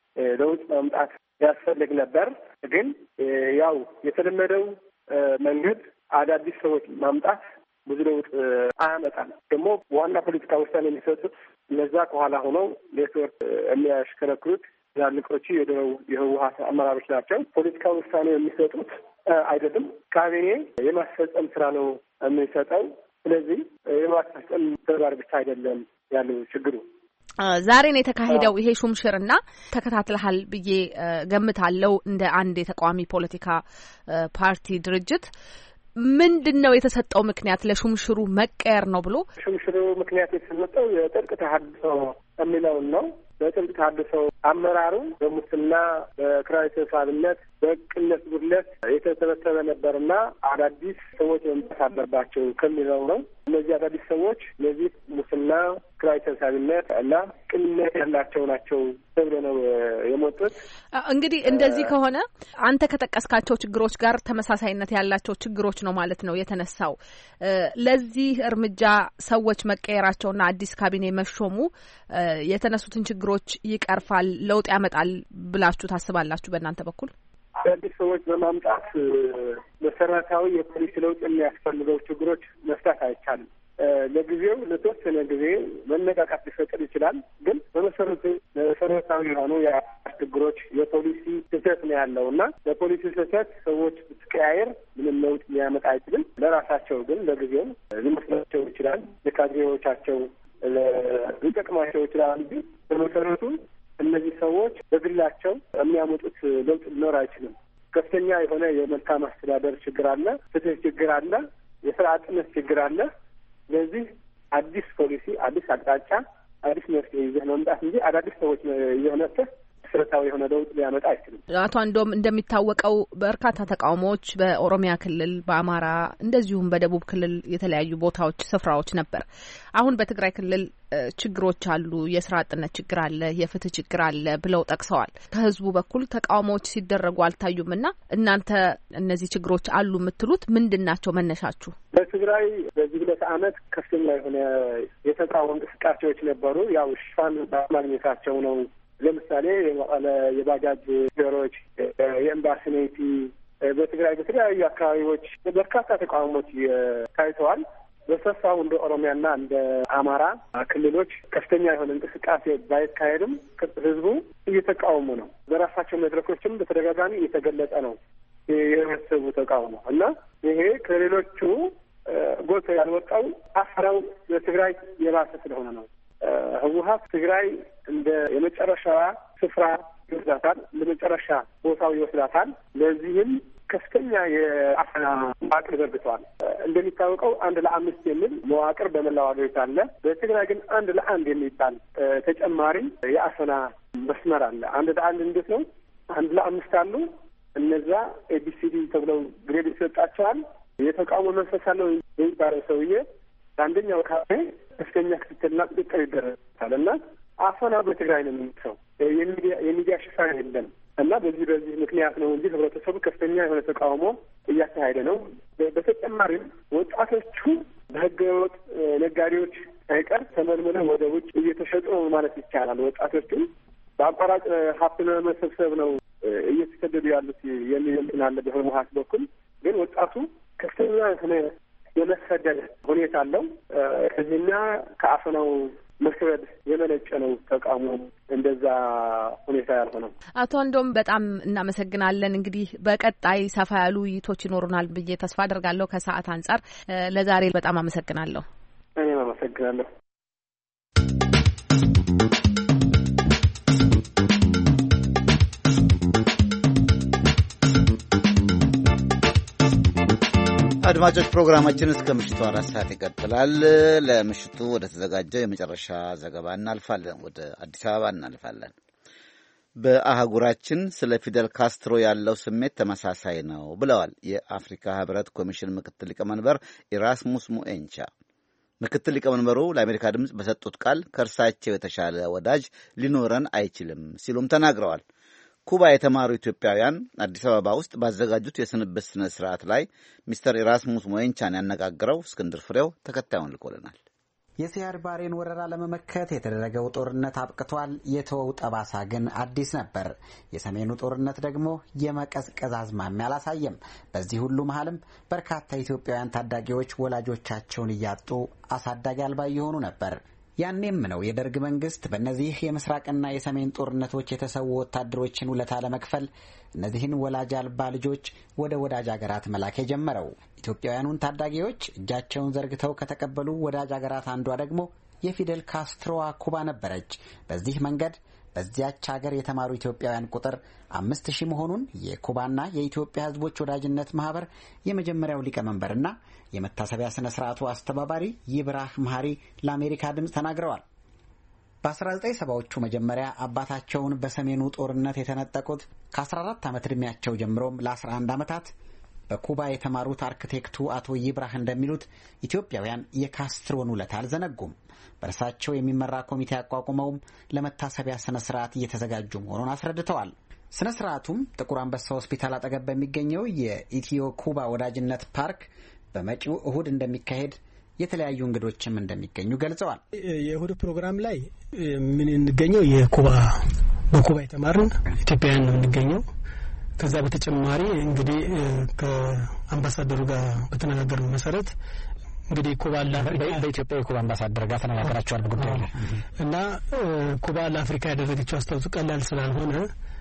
ለውጥ ማምጣት ያስፈልግ ነበር። ግን ያው የተለመደው መንገድ አዳዲስ ሰዎች ማምጣት ብዙ ለውጥ አያመጣም። ደግሞ ዋና ፖለቲካ ውሳኔ የሚሰጡት እነዛ ከኋላ ሆነው ኔትወርክ የሚያሽከረክሩት ትላልቆቹ የድሮው የህወሓት አመራሮች ናቸው። ፖለቲካ ውሳኔ የሚሰጡት አይደለም። ካቢኔ የማስፈጸም ስራ ነው የሚሰጠው። ስለዚህ የማስፈጸም ተግባር ብቻ አይደለም ያለው ችግሩ። ዛሬ ነው የተካሄደው ይሄ ሹምሽርና ተከታትለሃል ብዬ ገምታለሁ። እንደ አንድ የተቃዋሚ ፖለቲካ ፓርቲ ድርጅት ምንድን ነው የተሰጠው ምክንያት ለሹምሽሩ መቀየር ነው ብሎ? ሹምሽሩ ምክንያት የተሰጠው የጥልቅ ተሐድሶ የሚለውን ነው። በጥልቅ ተሐድሶ አመራሩ በሙስና፣ በኪራይ ሰብሳቢነት፣ በቅነት ጉድለት የተሰበሰበ ነበርና አዳዲስ ሰዎች መምጣት አለባቸው ከሚለው ነው። እነዚህ አዳዲስ ሰዎች እነዚህ ሙስና፣ ኪራይ ሰብሳቢነት እና ቅንነት ያላቸው ናቸው ተብሎ ነው የመጡት። እንግዲህ እንደዚህ ከሆነ አንተ ከጠቀስካቸው ችግሮች ጋር ተመሳሳይነት ያላቸው ችግሮች ነው ማለት ነው የተነሳው። ለዚህ እርምጃ ሰዎች መቀየራቸውና አዲስ ካቢኔ መሾሙ የተነሱትን ችግሮች ይቀርፋል፣ ለውጥ ያመጣል ብላችሁ ታስባላችሁ በእናንተ በኩል? አዳዲስ ሰዎች በማምጣት መሰረታዊ የፖሊሲ ለውጥ የሚያስፈልገው ችግሮች መፍታት አይቻልም። ለጊዜው ለተወሰነ ጊዜ መነቃቃት ሊፈጠር ይችላል። ግን በመሰረቱ መሰረታዊ የሆኑ ችግሮች የፖሊሲ ስህተት ነው ያለው እና ለፖሊሲ ስህተት ሰዎች ብትቀያየር ምንም ለውጥ ሊያመጣ አይችልም። ለራሳቸው ግን ለጊዜው ሊመስላቸው ይችላል፣ ለካድሬዎቻቸው ሊጠቅማቸው ይችላል እንጂ በመሰረቱ እነዚህ ሰዎች በግላቸው የሚያመጡት ለውጥ ሊኖር አይችልም። ከፍተኛ የሆነ የመልካም አስተዳደር ችግር አለ፣ ፍትህ ችግር አለ፣ የስራ አጥነት ችግር አለ። ስለዚህ አዲስ ፖሊሲ፣ አዲስ አቅጣጫ፣ አዲስ መፍትሄ ይዘህ መምጣት እንጂ አዳዲስ ሰዎች የሆነበት መሰረታዊ የሆነ ለውጥ ሊያመጣ አይችልም። አቶ አንዶም እንደሚታወቀው በርካታ ተቃውሞዎች በኦሮሚያ ክልል፣ በአማራ እንደዚሁም በደቡብ ክልል የተለያዩ ቦታዎች ስፍራዎች ነበር። አሁን በትግራይ ክልል ችግሮች አሉ፣ የስራ አጥነት ችግር አለ፣ የፍትህ ችግር አለ ብለው ጠቅሰዋል። ከህዝቡ በኩል ተቃውሞዎች ሲደረጉ አልታዩምና እናንተ እነዚህ ችግሮች አሉ የምትሉት ምንድን ናቸው መነሻችሁ? በትግራይ በዚህ ሁለት ዓመት ከፍተኛ የሆነ የተቃውሞ እንቅስቃሴዎች ነበሩ። ያው ሽፋን ማግኘታቸው ነው። ለምሳሌ የመቀለ የባጃጅ ሹፌሮች፣ የኤምባሲ ኔቲ በትግራይ በተለያዩ አካባቢዎች በርካታ ተቃውሞች ታይተዋል። በሰፋው እንደ ኦሮሚያና እንደ አማራ ክልሎች ከፍተኛ የሆነ እንቅስቃሴ ባይካሄድም ህዝቡ እየተቃወሙ ነው። በራሳቸው መድረኮችም በተደጋጋሚ እየተገለጸ ነው የህብረተሰቡ ተቃውሞ እና ይሄ ከሌሎቹ ጎልቶ ያልወጣው አፈራው በትግራይ የባሰ ስለሆነ ነው። ህወሓት ትግራይ እንደ የመጨረሻ ስፍራ ይወስዳታል፣ ለመጨረሻ ቦታው ይወስዳታል። ለዚህም ከፍተኛ የአፈና መዋቅር ዘርግተዋል። እንደሚታወቀው አንድ ለአምስት የሚል መዋቅር በመላው ሀገሪቱ አለ። በትግራይ ግን አንድ ለአንድ የሚባል ተጨማሪ የአፈና መስመር አለ። አንድ ለአንድ እንዴት ነው? አንድ ለአምስት አሉ። እነዛ ኤቢሲዲ ተብለው ግሬድ ይሰጣቸዋል። የተቃውሞ መንፈስ አለው የሚባለው ሰውዬ አንደኛው ካፌ ከፍተኛ ክትትልና ቁጥጥር ይደረጋል እና አፈና በትግራይ ነው የሚሰው የሚዲያ የሚዲያ ሽፋን የለም እና በዚህ በዚህ ምክንያት ነው እንጂ ህብረተሰቡ ከፍተኛ የሆነ ተቃውሞ እያካሄደ ነው። በተጨማሪም ወጣቶቹ በህገወጥ ነጋዴዎች ሳይቀር ተመልምለው ወደ ውጭ እየተሸጡ ነው ማለት ይቻላል። ወጣቶቹ በአቋራጭ ሀብት ለመሰብሰብ ነው እየተሰደዱ ያሉት የሚል እንትን አለ በህወሓት በኩል። ግን ወጣቱ ከፍተኛ የሆነ የመሰደድ ሁኔታ አለው። ከዚህና ከአፈናው መስረድ የመነጨ ነው ተቃውሞ እንደዛ ሁኔታ ያልሆነው። አቶ አንዶም በጣም እናመሰግናለን። እንግዲህ በቀጣይ ሰፋ ያሉ ውይይቶች ይኖሩናል ብዬ ተስፋ አደርጋለሁ። ከሰዓት አንጻር ለዛሬ በጣም አመሰግናለሁ። እኔም አመሰግናለሁ። አድማጮች ፕሮግራማችን እስከ ምሽቱ አራት ሰዓት ይቀጥላል። ለምሽቱ ወደ ተዘጋጀው የመጨረሻ ዘገባ እናልፋለን። ወደ አዲስ አበባ እናልፋለን። በአህጉራችን ስለ ፊደል ካስትሮ ያለው ስሜት ተመሳሳይ ነው ብለዋል የአፍሪካ ህብረት ኮሚሽን ምክትል ሊቀመንበር ኢራስሙስ ሙኤንቻ። ምክትል ሊቀመንበሩ ለአሜሪካ ድምፅ በሰጡት ቃል ከእርሳቸው የተሻለ ወዳጅ ሊኖረን አይችልም ሲሉም ተናግረዋል። ኩባ የተማሩ ኢትዮጵያውያን አዲስ አበባ ውስጥ ባዘጋጁት የስንብት ስነ ስርዓት ላይ ሚስተር ኢራስሙስ ሙኤንቻን ያነጋግረው እስክንድር ፍሬው ተከታዩን ልኮልናል። የሲያድ ባሬን ወረራ ለመመከት የተደረገው ጦርነት አብቅቷል። የተወው ጠባሳ ግን አዲስ ነበር። የሰሜኑ ጦርነት ደግሞ የመቀዝቀዝ አዝማሚያ አላሳየም። በዚህ ሁሉ መሀልም በርካታ ኢትዮጵያውያን ታዳጊዎች ወላጆቻቸውን እያጡ አሳዳጊ አልባ እየሆኑ ነበር። ያኔም ነው የደርግ መንግስት በእነዚህ የምስራቅና የሰሜን ጦርነቶች የተሰዉ ወታደሮችን ውለታ ለመክፈል እነዚህን ወላጅ አልባ ልጆች ወደ ወዳጅ አገራት መላክ የጀመረው። ኢትዮጵያውያኑን ታዳጊዎች እጃቸውን ዘርግተው ከተቀበሉ ወዳጅ አገራት አንዷ ደግሞ የፊደል ካስትሮዋ ኩባ ነበረች። በዚህ መንገድ በዚያች ሀገር የተማሩ ኢትዮጵያውያን ቁጥር አምስት ሺህ መሆኑን የኩባና የኢትዮጵያ ሕዝቦች ወዳጅነት ማህበር የመጀመሪያው ሊቀመንበርና የመታሰቢያ ስነ ስርዓቱ አስተባባሪ ይብራህ መሐሪ ለአሜሪካ ድምፅ ተናግረዋል። በአስራ ዘጠኝ ሰባዎቹ መጀመሪያ አባታቸውን በሰሜኑ ጦርነት የተነጠቁት ከአስራ አራት ዓመት ዕድሜያቸው ጀምሮም ለአስራ አንድ ዓመታት በኩባ የተማሩት አርክቴክቱ አቶ ይብራህ እንደሚሉት ኢትዮጵያውያን የካስትሮን ውለታ አልዘነጉም። በእርሳቸው የሚመራ ኮሚቴ አቋቁመውም ለመታሰቢያ ስነ ስርዓት እየተዘጋጁ መሆኑን አስረድተዋል። ስነ ስርዓቱም ጥቁር አንበሳ ሆስፒታል አጠገብ በሚገኘው የኢትዮ ኩባ ወዳጅነት ፓርክ በመጪው እሁድ እንደሚካሄድ የተለያዩ እንግዶችም እንደሚገኙ ገልጸዋል። የእሁድ ፕሮግራም ላይ ምን እንገኘው የኩባ በኩባ የተማርን ኢትዮጵያውያን ነው እንገኘው። ከዛ በተጨማሪ እንግዲህ ከአምባሳደሩ ጋር በተነጋገርነው መሰረት እንግዲህ ኩባ በኢትዮጵያ የኩባ አምባሳደር ጋር ተነጋግራቸዋል በጉዳዩ ላይ እና ኩባ ለአፍሪካ ያደረገችው አስተዋጽኦ ቀላል ስላልሆነ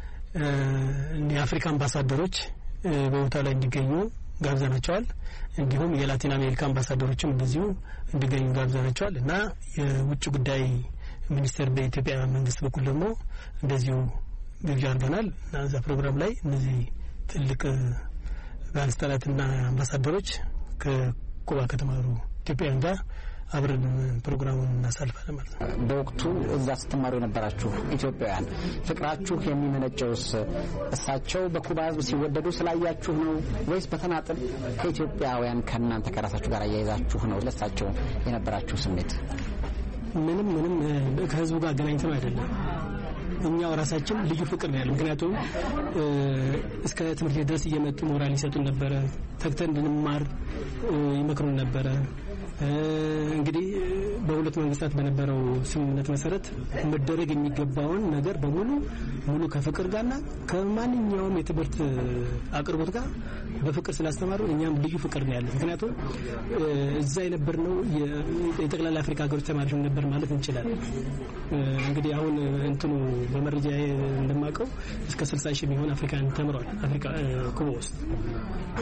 የአፍሪካ አምባሳደሮች በቦታው ላይ እንዲገኙ ጋብዘናቸዋል። እንዲሁም የላቲን አሜሪካ አምባሳደሮችም እንደዚሁ እንዲገኙ ጋብዘናቸዋል እና የውጭ ጉዳይ ሚኒስቴር በኢትዮጵያ መንግስት በኩል ደግሞ እንደዚሁ ግብዣ አድርገናል እና እዛ ፕሮግራም ላይ እነዚህ ትልቅ ባለስልጣናትና አምባሳደሮች ከኩባ ከተማሩ ኢትዮጵያውያን ጋር አብረን ፕሮግራሙን እናሳልፋለን ማለት ነው። በወቅቱ እዛ ስትማሩ የነበራችሁ ኢትዮጵያውያን ፍቅራችሁ የሚመነጨውስ እሳቸው በኩባ ሕዝብ ሲወደዱ ስላያችሁ ነው ወይስ በተናጥል ከኢትዮጵያውያን ከእናንተ ከራሳችሁ ጋር አያይዛችሁ ነው? ለእሳቸው የነበራችሁ ስሜት ምንም ምንም ከህዝቡ ጋር አገናኝተን አይደለም። እኛው ራሳችን ልዩ ፍቅር ነው ያለው። ምክንያቱም እስከ ትምህርት ቤት ድረስ እየመጡ ሞራል ይሰጡን ነበረ፣ ተግተን እንድንማር ይመክሩን ነበረ። እንግዲህ በሁለት መንግስታት በነበረው ስምምነት መሰረት መደረግ የሚገባውን ነገር በሙሉ ሙሉ ከፍቅር ጋርና ከማንኛውም የትምህርት አቅርቦት ጋር በፍቅር ስላስተማሩ እኛም ልዩ ፍቅር ነው ያለው። ምክንያቱም እዛ የነበርነው የጠቅላላ አፍሪካ ሀገሮች ተማሪዎች ነበር ማለት እንችላለን። እንግዲህ አሁን እንትኑ በመረጃ እንደማውቀው እስከ ስልሳ ሺህ የሚሆን አፍሪካን ተምረዋል አፍሪካ ኩባ ውስጥ። የኔ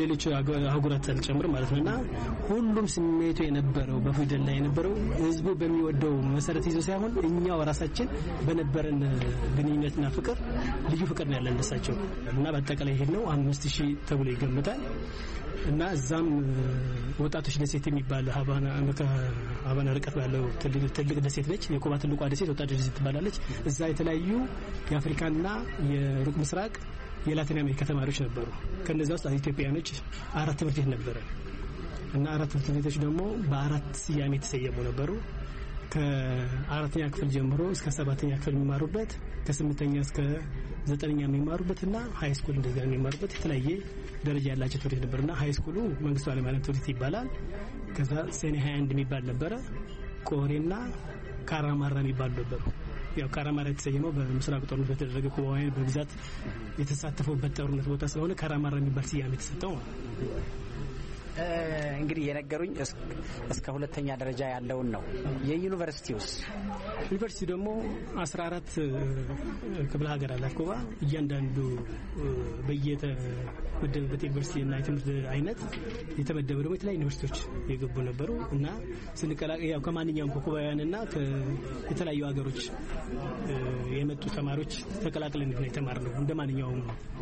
ከሌሎች አህጉራት ጨምሮ ማለት ነውና ሁሉም ስሜቱ የነበረው በፊደል ላይ የነበረው ህዝቡ በሚወደው መሰረት ይዞ ሳይሆን እኛው ራሳችን በነበረን ግንኙነትና ፍቅር ልዩ ፍቅር ነው ያለን ደሳቸው እና በአጠቃላይ ይሄ ነው አምስት ሺህ ተብሎ ይገምታል እና እዛም ወጣቶች ደሴት የሚባል ሀባና ሀባና ርቀት ባለው ትልቅ ትልቅ ደሴት ነች የኩባ ትልቋ ደሴት ወጣቶች ደሴት ትባላለች እዛ የተለያዩ የአፍሪካና የሩቅ ምስራቅ የላቲን አሜሪካ ተማሪዎች ነበሩ ከነዛ ውስጥ ኢትዮጵያውያኖች አራት ትምህርት ቤት ነበረ እና አራት ትምህርት ቤቶች ደግሞ በአራት ስያሜ ተሰየሙ ነበሩ ከአራተኛ ክፍል ጀምሮ እስከ ሰባተኛ ክፍል የሚማሩበት ከስምንተኛ እስከ ዘጠነኛ የሚማሩበትና ሃይ ስኩል እንደዛ የሚማሩበት የተለያየ ደረጃ ያላቸው ትምህርት ቤት ነበርና ሃይ ስኩሉ መንግስቱ ኃይለማርያም ትምህርት ቤት ይባላል ከዛ ሰኔ ሃያ አንድ የሚባል ነበረ ቆሬና ካራማራ የሚባል ነበሩ ያው ካራማራ የተሰየመው በምስራቅ ጦርነት በተደረገ ኩባውያን በብዛት የተሳተፉበት ጦርነት ቦታ ስለሆነ ካራማራ የሚባል ስያሜ ተሰጠው እንግዲህ የነገሩኝ እስከ ሁለተኛ ደረጃ ያለውን ነው የዩኒቨርሲቲውስ ዩኒቨርሲቲ ደግሞ አስራ አራት ክፍለ ሀገር አላት ኩባ እያንዳንዱ በየተ መደበበት ዩኒቨርሲቲ እና የትምህርት አይነት የተመደበ ደግሞ የተለያዩ ዩኒቨርሲቲዎች የገቡ ነበሩ እና ስንቀላቀል ያው ከማንኛውም ኩባውያንና ከተለያዩ ሀገሮች የመጡ ተማሪዎች ተቀላቅለን ነው የተማርነው እንደማንኛውም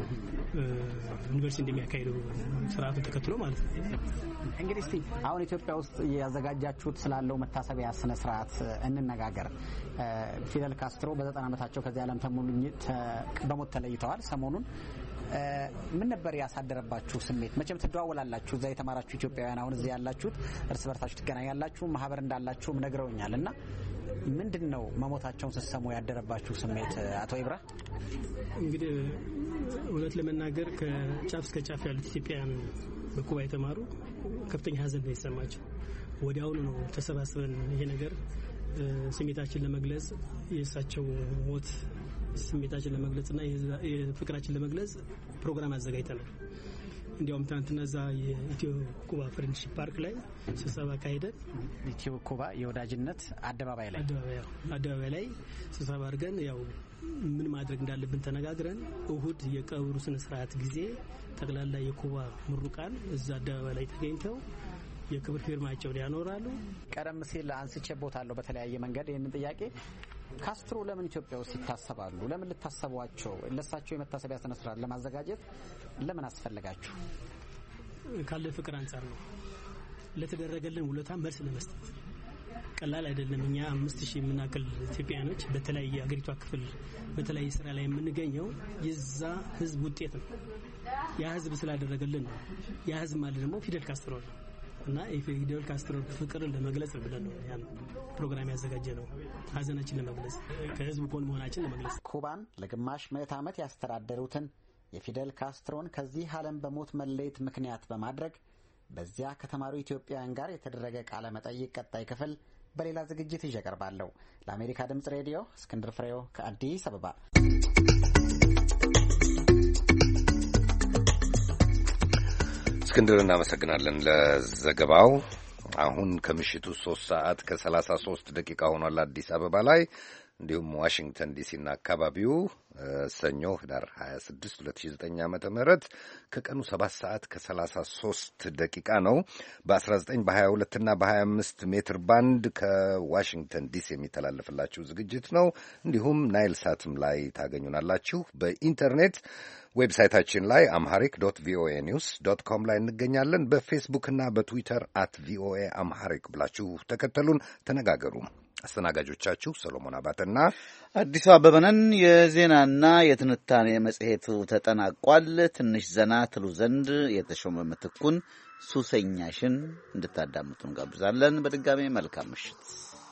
ዩኒቨርሲቲ እንደሚያካሂደው ስርዓቱን ተከትሎ ማለት ነው እንግዲህ እስቲ አሁን ኢትዮጵያ ውስጥ ያዘጋጃችሁት ስላለው መታሰቢያ ስነ ስርዓት እንነጋገር ፊደል ካስትሮ በዘጠና ዓመታቸው ከዚህ ዓለም በሞት ተለይተዋል ሰሞኑን ምን ነበር ያሳደረባችሁ ስሜት መቼም ትደዋወላላችሁ እዛ የተማራችሁ ኢትዮጵያውያን አሁን እዚህ ያላችሁት እርስ በርሳችሁ ትገናኛላችሁ ማህበር እንዳላችሁም ነግረውኛልና ምንድነው መሞታቸውን ሲሰሙ ያደረባችሁ ስሜት አቶ ኢብራ እንግዲህ እውነት ለመናገር ከጫፍ እስከ ጫፍ ያሉት ኢትዮጵያውያን በኩባ የተማሩ ከፍተኛ ሀዘን ነው የተሰማቸው ወዲያውኑ ነው ተሰባስበን ይሄ ነገር ስሜታችን ለመግለጽ የእሳቸው ሞት ስሜታችን ለመግለጽና የፍቅራችን ለመግለጽ ፕሮግራም አዘጋጅተናል እንዲያውም ትናንትና እዛ የኢትዮ ኩባ ፍሬንድሺፕ ፓርክ ላይ ስብሰባ ካሄደን ኢትዮ ኩባ የወዳጅነት አደባባይ ላይ አደባባይ ላይ ስብሰባ አድርገን ያው ምን ማድረግ እንዳለብን ተነጋግረን እሁድ የቀብሩ ስነ ስርዓት ጊዜ ጠቅላላ የኩባ ምሩቃን እዛ አደባባይ ላይ ተገኝተው የክብር ፊርማቸውን ያኖራሉ ቀደም ሲል አንስቼቦታለሁ በተለያየ መንገድ ይሄንን ጥያቄ ካስትሮ ለምን ኢትዮጵያ ውስጥ ይታሰባሉ ለምን ልታሰቧቸው ለሳቸው የመታሰቢያ ስነ ስርዓት ለማዘጋጀት ለምን አስፈልጋችሁ ካለ ፍቅር አንፃር ነው ለተደረገልን ውለታ መልስ ለመስጠት ቀላል አይደለም እኛ አምስት ሺህ የምናክል ኢትዮጵያኖች በተለያየ አገሪቷ ክፍል በተለያየ ስራ ላይ የምንገኘው የዛ ህዝብ ውጤት ነው ያ ህዝብ ስላደረገልን ነው ያ ህዝብ ማለት ደግሞ ፊደል ካስትሮ ነው እና የፊደል ካስትሮ ፍቅርን ለመግለጽ ብለን ነው ያን ፕሮግራም ያዘጋጀነው ሀዘናችን ለመግለጽ ከህዝብ ጎን መሆናችን ለመግለጽ ኩባን ለግማሽ ምዕተ ዓመት ያስተዳደሩትን የፊደል ካስትሮን ከዚህ ዓለም በሞት መለየት ምክንያት በማድረግ በዚያ ከተማሩ ኢትዮጵያውያን ጋር የተደረገ ቃለ መጠይቅ ቀጣይ ክፍል በሌላ ዝግጅት ይዤ ቀርባለሁ ለአሜሪካ ድምጽ ሬዲዮ እስክንድር ፍሬው ከአዲስ አበባ እስክንድር እናመሰግናለን ለዘገባው አሁን ከምሽቱ ሶስት ሰዓት ከሰላሳ ሶስት ደቂቃ ሆኗል አዲስ አበባ ላይ እንዲሁም ዋሽንግተን ዲሲና አካባቢው ሰኞ ህዳር ሀያ ስድስት ሁለት ሺህ ዘጠኝ ዓመተ ምህረት ከቀኑ ሰባት ሰዓት ከሰላሳ ሶስት ደቂቃ ነው በ19 በ22 እና በ25 ሜትር ባንድ ከዋሽንግተን ዲሲ የሚተላለፍላችሁ ዝግጅት ነው እንዲሁም ናይል ሳትም ላይ ታገኙናላችሁ በኢንተርኔት ዌብሳይታችን ላይ አምሃሪክ ዶት ቪኦኤ ኒውስ ዶት ኮም ላይ እንገኛለን በፌስቡክ እና በትዊተር አት ቪኦኤ አምሃሪክ ብላችሁ ተከተሉን ተነጋገሩ አስተናጋጆቻችሁ ሰሎሞን አባተና አዲሱ አበበነን የዜናና የትንታኔ መጽሔቱ ተጠናቋል ትንሽ ዘና ትሉ ዘንድ የተሾመ ምትኩን ሱሰኛሽን እንድታዳምጡ እንጋብዛለን በድጋሚ መልካም ምሽት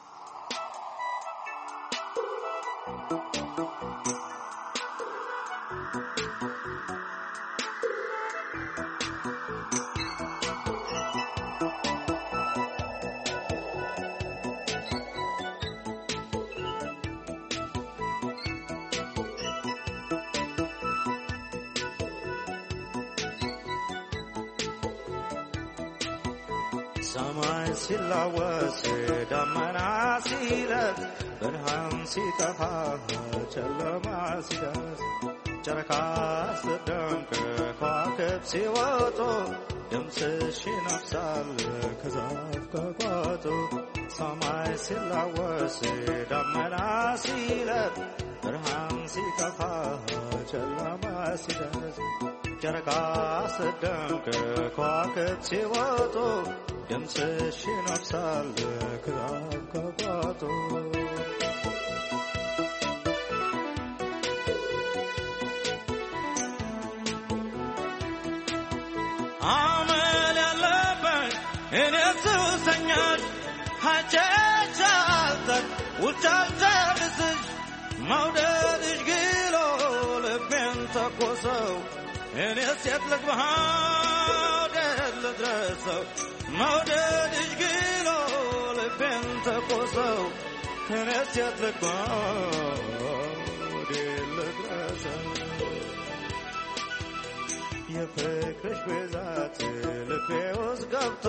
ሰማይ ሲላወስ ደመና ሲለት ብርሃን ሲጠፋ ጨለማ ሲደርስ ጨረቃ ስትደምቅ ከዋክብት ሲወጡ ድምፅሽ ይነፍሳል ከዛፍ ከቋጡ ሰማይ ሲላወስ ደመና ሲለብ ብርሃን ሲከፋ ጨለማ ሲደርስ ጨረቃ ስትደምቅ ከዋክብት ሲወጡ ድምፅሽ ይነፍሳል ከዛፍ ከቋጡ አመል ያለበት እኔ ሱሰኛሽ ሀጨቻልተን ውጫልጨርስሽ መውደድሽ ግሎ ልቤን ተኮሰው እኔ ሴት ልግባህ ወዴት ልድረሰው መውደድሽ ግሎ ልቤን ተኮሰው እኔ ሴት ልግባህ ወዴት ልድረሰው የፍቅርሽ ብዛት ልቤ ውስጥ ገብቶ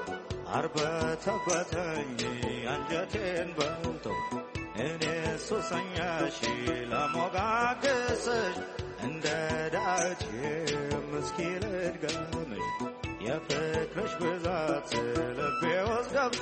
አርበተበተኝ አንጀቴን በልቶ እኔ ሱሰኛሽ ለሞጋገስሽ እንደ ዳች ምስኪ ልድገምሽ የፍቅርሽ ብዛት ልቤ ውስጥ ገብቶ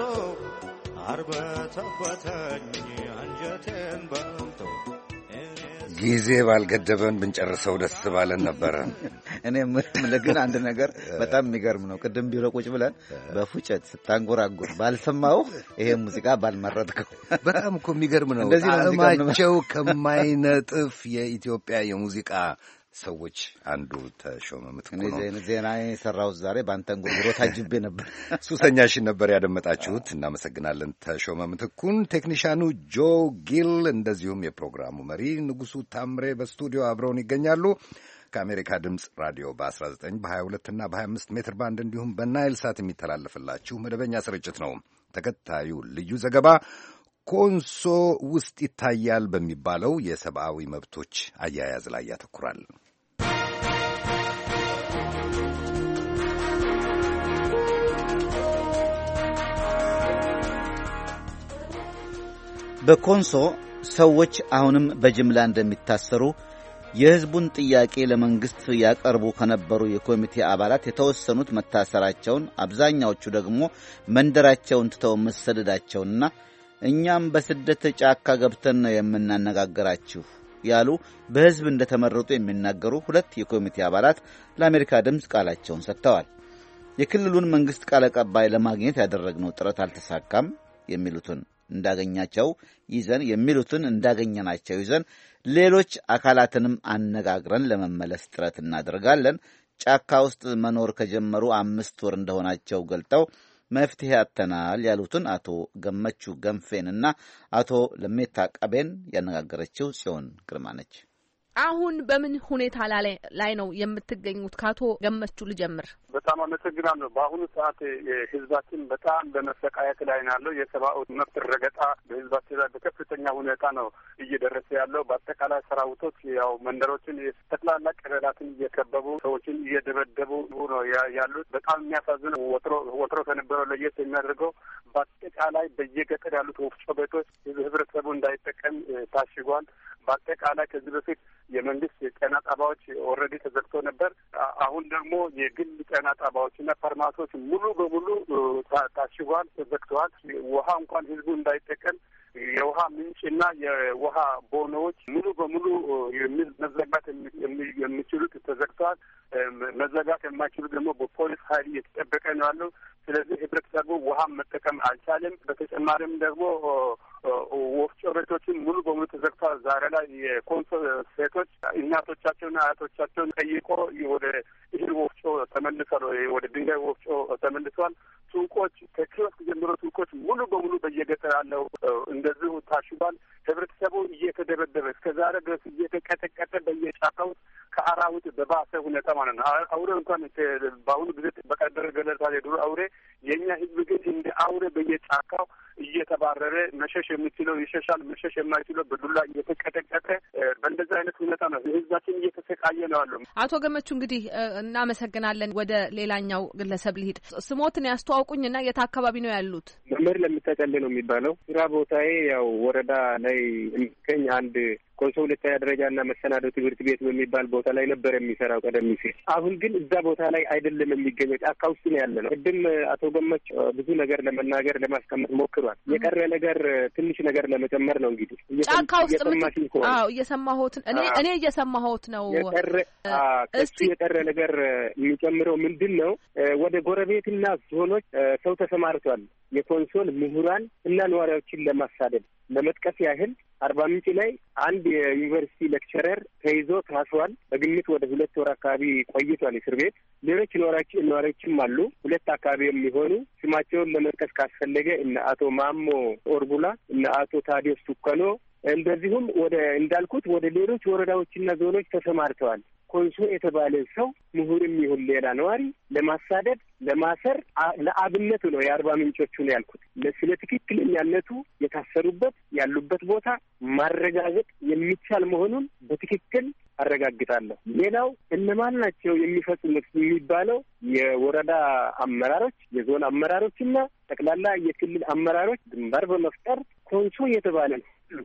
አርበተበተኝ አንጀቴን በልቶ ጊዜ ባልገደበን ብንጨርሰው ደስ ባለን ነበረ። እኔ ግን አንድ ነገር በጣም የሚገርም ነው። ቅድም ቢሮ ቁጭ ብለን በፉጨት ስታንጎራጉር ባልሰማው ይሄ ሙዚቃ ባልመረጥከው በጣም እኮ የሚገርም ነው። ጣዕማቸው ከማይነጥፍ የኢትዮጵያ የሙዚቃ ሰዎች አንዱ ተሾመ ምትኩ ነው። እኔ ዜና የሰራሁት ዛሬ ባንተን ጉርጉሮ ታጅቤ ነበር። ሱሰኛሽን ነበር ያደመጣችሁት። እናመሰግናለን ተሾመ ምትኩን። ቴክኒሻኑ ጆ ጊል፣ እንደዚሁም የፕሮግራሙ መሪ ንጉሱ ታምሬ በስቱዲዮ አብረውን ይገኛሉ። ከአሜሪካ ድምፅ ራዲዮ በ19 በ22 እና በ25 ሜትር ባንድ እንዲሁም በናይል ሳት የሚተላለፍላችሁ መደበኛ ስርጭት ነው። ተከታዩ ልዩ ዘገባ ኮንሶ ውስጥ ይታያል በሚባለው የሰብአዊ መብቶች አያያዝ ላይ ያተኩራል። በኮንሶ ሰዎች አሁንም በጅምላ እንደሚታሰሩ የሕዝቡን ጥያቄ ለመንግሥት ያቀርቡ ከነበሩ የኮሚቴ አባላት የተወሰኑት መታሰራቸውን፣ አብዛኛዎቹ ደግሞ መንደራቸውን ትተው መሰደዳቸውንና እኛም በስደት ጫካ ገብተን ነው የምናነጋግራችሁ ያሉ በሕዝብ እንደተመረጡ የሚናገሩ ሁለት የኮሚቴ አባላት ለአሜሪካ ድምፅ ቃላቸውን ሰጥተዋል። የክልሉን መንግሥት ቃል አቀባይ ለማግኘት ያደረግነው ጥረት አልተሳካም። የሚሉትን እንዳገኛቸው ይዘን የሚሉትን እንዳገኘናቸው ይዘን ሌሎች አካላትንም አነጋግረን ለመመለስ ጥረት እናደርጋለን። ጫካ ውስጥ መኖር ከጀመሩ አምስት ወር እንደሆናቸው ገልጠው መፍትሄ አጥተናል ያሉትን አቶ ገመቹ ገንፌንና አቶ ለሜታ ቀቤን ያነጋገረችው ጽዮን ግርማ ነች። አሁን በምን ሁኔታ ላይ ነው የምትገኙት? ካቶ ገመቹ ልጀምር። በጣም አመሰግናለሁ። በአሁኑ ሰዓት ህዝባችን በጣም በመሰቃየት ላይ ነው ያለው። የሰብአዊ መብት ረገጣ በህዝባችን ላይ በከፍተኛ ሁኔታ ነው እየደረሰ ያለው። በአጠቃላይ ሰራዊቶች ያው መንደሮችን ጠቅላላ ቀበሌያትን እየከበቡ ሰዎችን እየደበደቡ ነው ያሉት። በጣም የሚያሳዝነው ወትሮ ወትሮ ከነበረው ለየት የሚያደርገው በአጠቃላይ በየገጠር ያሉት ወፍጮ ቤቶች ህብረተሰቡ እንዳይጠቀም ታሽጓል። በአጠቃላይ ከዚህ በፊት የመንግስት ጤና ጣቢያዎች ኦልሬዲ ተዘግቶ ነበር። አሁን ደግሞ የግል ጤና ጣቢያዎችና ፋርማሲዎች ሙሉ በሙሉ ታሽጓል፣ ተዘግተዋል። ውሃ እንኳን ህዝቡ እንዳይጠቀም የውሃ ምንጭና የውሃ ቦኖዎች ሙሉ በሙሉ መዘጋት የሚችሉት ተዘግተዋል። መዘጋት የማይችሉ ደግሞ በፖሊስ ኃይል እየተጠበቀ ነው ያለው። ስለዚህ ህብረተሰቡ ውሃም መጠቀም አልቻለም። በተጨማሪም ደግሞ ወፍጮ ቤቶችን ሙሉ በሙሉ ተዘግተዋል። ዛሬ ላይ የኮንሶ ሴቶች እናቶቻቸውና አያቶቻቸውን ጠይቆ ወደ እህል ወፍጮ ተመልሰዋል፣ ወደ ድንጋይ ወፍጮ ተመልሰዋል። ሱቆች ከኪዮስክ ጀምሮ ሱቆች ሙሉ በሙሉ በየገጠር ያለው እንደዚሁ ታሽጓል። ህብረተሰቡ እየተደበደበ እስከ ዛሬ ድረስ እየተቀጠቀጠ በየጫካው ከአራዊት በባሰ ሁኔታ ማለት ነው። አውሬ እንኳን በአሁኑ ጊዜ በቀደረ ገለታ የዱር አውሬ፣ የእኛ ህዝብ ግን እንደ አውሬ በየጫካው እየተባረረ መሸሽ የሚችለው ይሸሻል፣ መሸሽ የማይችለው በዱላ እየተቀጠቀጠ በእንደዚህ አይነት ሁኔታ ነው ህዝባችን እየተሰቃየ ነው ያለው። አቶ ገመቹ እንግዲህ እናመሰግናለን። ወደ ሌላኛው ግለሰብ ልሂድ። ስሞትን ያስተዋውቁኝና የት አካባቢ ነው ያሉት? መምህር ለሚጠቀል ነው የሚባለው። ስራ ቦታዬ ያው ወረዳ ላይ የሚገኝ አንድ ኮንሶ ሁለተኛ ደረጃና መሰናዶ ትምህርት ቤት በሚባል ቦታ ላይ ነበር የሚሰራው ቀደም ሲል። አሁን ግን እዛ ቦታ ላይ አይደለም የሚገኘው፣ ጫካ ውስጥ ነው ያለ ነው። ቅድም አቶ ገመች ብዙ ነገር ለመናገር ለማስቀመጥ ሞክሯል። የቀረ ነገር ትንሽ ነገር ለመጨመር ነው እንግዲህ ጫካ ውስጥ ምን? አዎ እየሰማሁት እኔ እኔ እየሰማሁት ነው። የቀረ እሱ የቀረ ነገር የሚጨምረው ምንድን ነው? ወደ ጎረቤትና ዞኖች ሰው ተሰማርቷል። የኮንሶል ምሁራን እና ነዋሪዎችን ለማሳደድ ለመጥቀስ ያህል አርባ ምንጭ ላይ አንድ የዩኒቨርሲቲ ሌክቸረር ተይዞ ታስሯል። በግምት ወደ ሁለት ወር አካባቢ ቆይቷል እስር ቤት። ሌሎች ነዋሪዎችም አሉ፣ ሁለት አካባቢ የሚሆኑ ስማቸውን ለመጥቀስ ካስፈለገ እነ አቶ ማሞ ኦርቡላ፣ እነ አቶ ታዲዮስ ቱከኖ እንደዚሁም ወደ እንዳልኩት ወደ ሌሎች ወረዳዎችና ዞኖች ተሰማርተዋል። ኮንሶ የተባለ ሰው ምሁርም ይሁን ሌላ ነዋሪ ለማሳደድ ለማሰር ለአብነቱ ነው የአርባ ምንጮቹ ነው ያልኩት። ስለ ትክክለኛነቱ የታሰሩበት ያሉበት ቦታ ማረጋገጥ የሚቻል መሆኑን በትክክል አረጋግጣለሁ። ሌላው እነማን ናቸው የሚፈጽሙት የሚባለው የወረዳ አመራሮች፣ የዞን አመራሮችና ጠቅላላ የክልል አመራሮች ግንባር በመፍጠር ኮንሶ የተባለ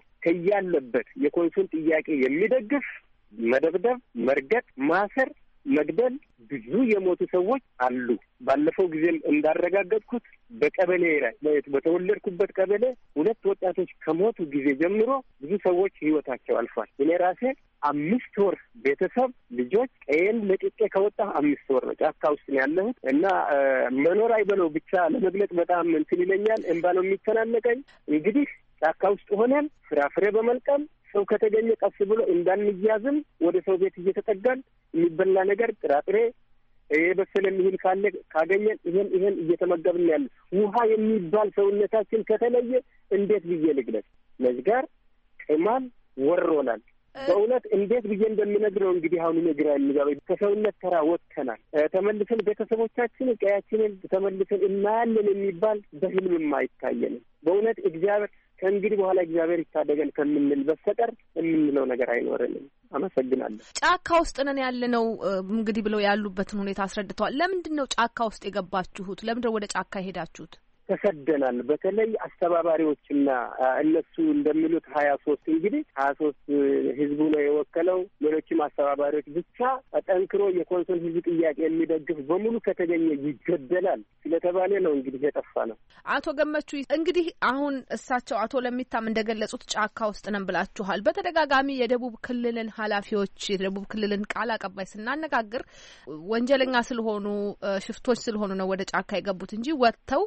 ከያለበት የኮንሶን ጥያቄ የሚደግፍ መደብደብ፣ መርገጥ፣ ማሰር፣ መግደል ብዙ የሞቱ ሰዎች አሉ። ባለፈው ጊዜም እንዳረጋገጥኩት በቀበሌ ላይ በተወለድኩበት ቀበሌ ሁለት ወጣቶች ከሞቱ ጊዜ ጀምሮ ብዙ ሰዎች ህይወታቸው አልፏል። እኔ ራሴ አምስት ወር ቤተሰብ ልጆች ቀየን ለቅቄ ከወጣሁ አምስት ወር ነው ጫካ ውስጥ ነው ያለሁት እና መኖር አይበለው ብቻ ለመግለጽ በጣም እንትን ይለኛል። እንባ ነው የሚተናነቀኝ። እንግዲህ ጫካ ውስጥ ሆነን ፍራፍሬ በመልቀም ሰው ከተገኘ ቀስ ብሎ እንዳንያዝም ወደ ሰው ቤት እየተጠጋን የሚበላ ነገር ጥራጥሬ የበሰለ የሚል ካለ ካገኘን ይሄን ይሄን እየተመገብን ያለ ውሃ የሚባል ሰውነታችን ከተለየ እንዴት ብዬ ልግለጽ? መዝጋር ቅማል ወሮናል። በእውነት እንዴት ብዬ እንደምነግረው እንግዲህ አሁን ግራ የሚገባኝ ከሰውነት ተራ ወጥተናል። ተመልሰን ቤተሰቦቻችን ቀያችንን ተመልሰን እናያለን የሚባል በህልምም አይታየንም። በእውነት እግዚአብሔር ከእንግዲህ በኋላ እግዚአብሔር ይታደገን ከምንል በስተቀር የምንለው ነገር አይኖረንም። አመሰግናለሁ። ጫካ ውስጥ ነን ያለነው እንግዲህ ብለው ያሉበትን ሁኔታ አስረድተዋል። ለምንድን ነው ጫካ ውስጥ የገባችሁት? ለምንድን ነው ወደ ጫካ የሄዳችሁት? ተሰደናል። በተለይ አስተባባሪዎችና እነሱ እንደሚሉት ሀያ ሶስት እንግዲህ ሀያ ሶስት ህዝቡ ነው የወከለው። ሌሎችም አስተባባሪዎች ብቻ ጠንክሮ የኮንሶል ህዝብ ጥያቄ የሚደግፍ በሙሉ ከተገኘ ይገደላል ስለተባለ ነው እንግዲህ የጠፋ ነው። አቶ ገመቹ እንግዲህ አሁን እሳቸው አቶ ለሚታም እንደገለጹት ጫካ ውስጥ ነን ብላችኋል። በተደጋጋሚ የደቡብ ክልልን ኃላፊዎች የደቡብ ክልልን ቃል አቀባይ ስናነጋግር ወንጀለኛ ስለሆኑ ሽፍቶች ስለሆኑ ነው ወደ ጫካ የገቡት እንጂ ወጥተው